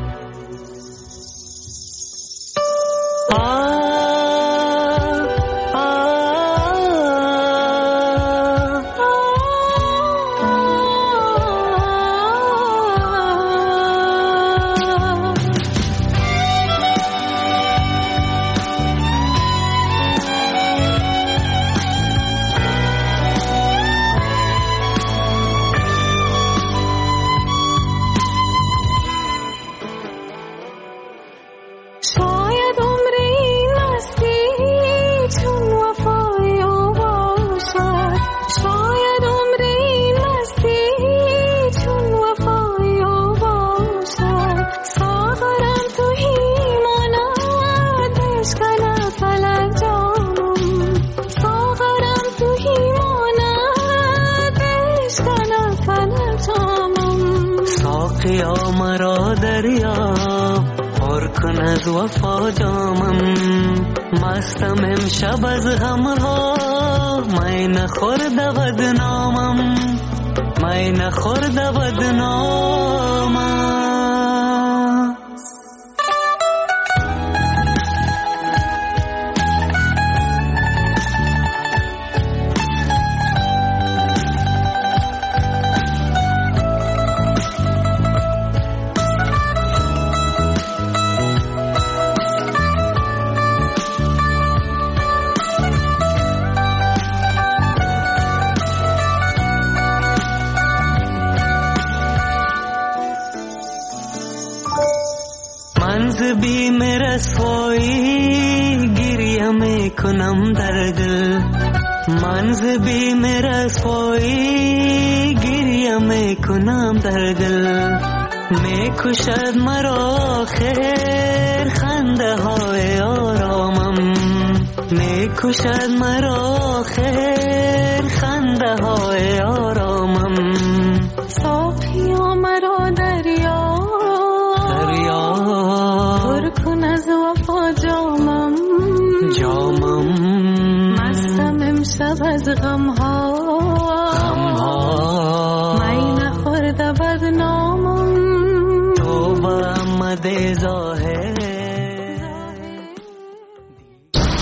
مرا دریا پر کن از وفا جامم، مستم امشب از غمها، می نخورد بدنامم، می نخورد بدنامم. میکنم در دل من ز بیم رسوایی گریه میکنم در دل میکشد مرا خیر خنده های آرامم میکشد مرا خیر خنده های آرامم صافیا مرا دریا دریا پر کن از وفا جامم جامم مستم امشب از غمها غمها می نخورده بدنامم تو با آمد ظاهر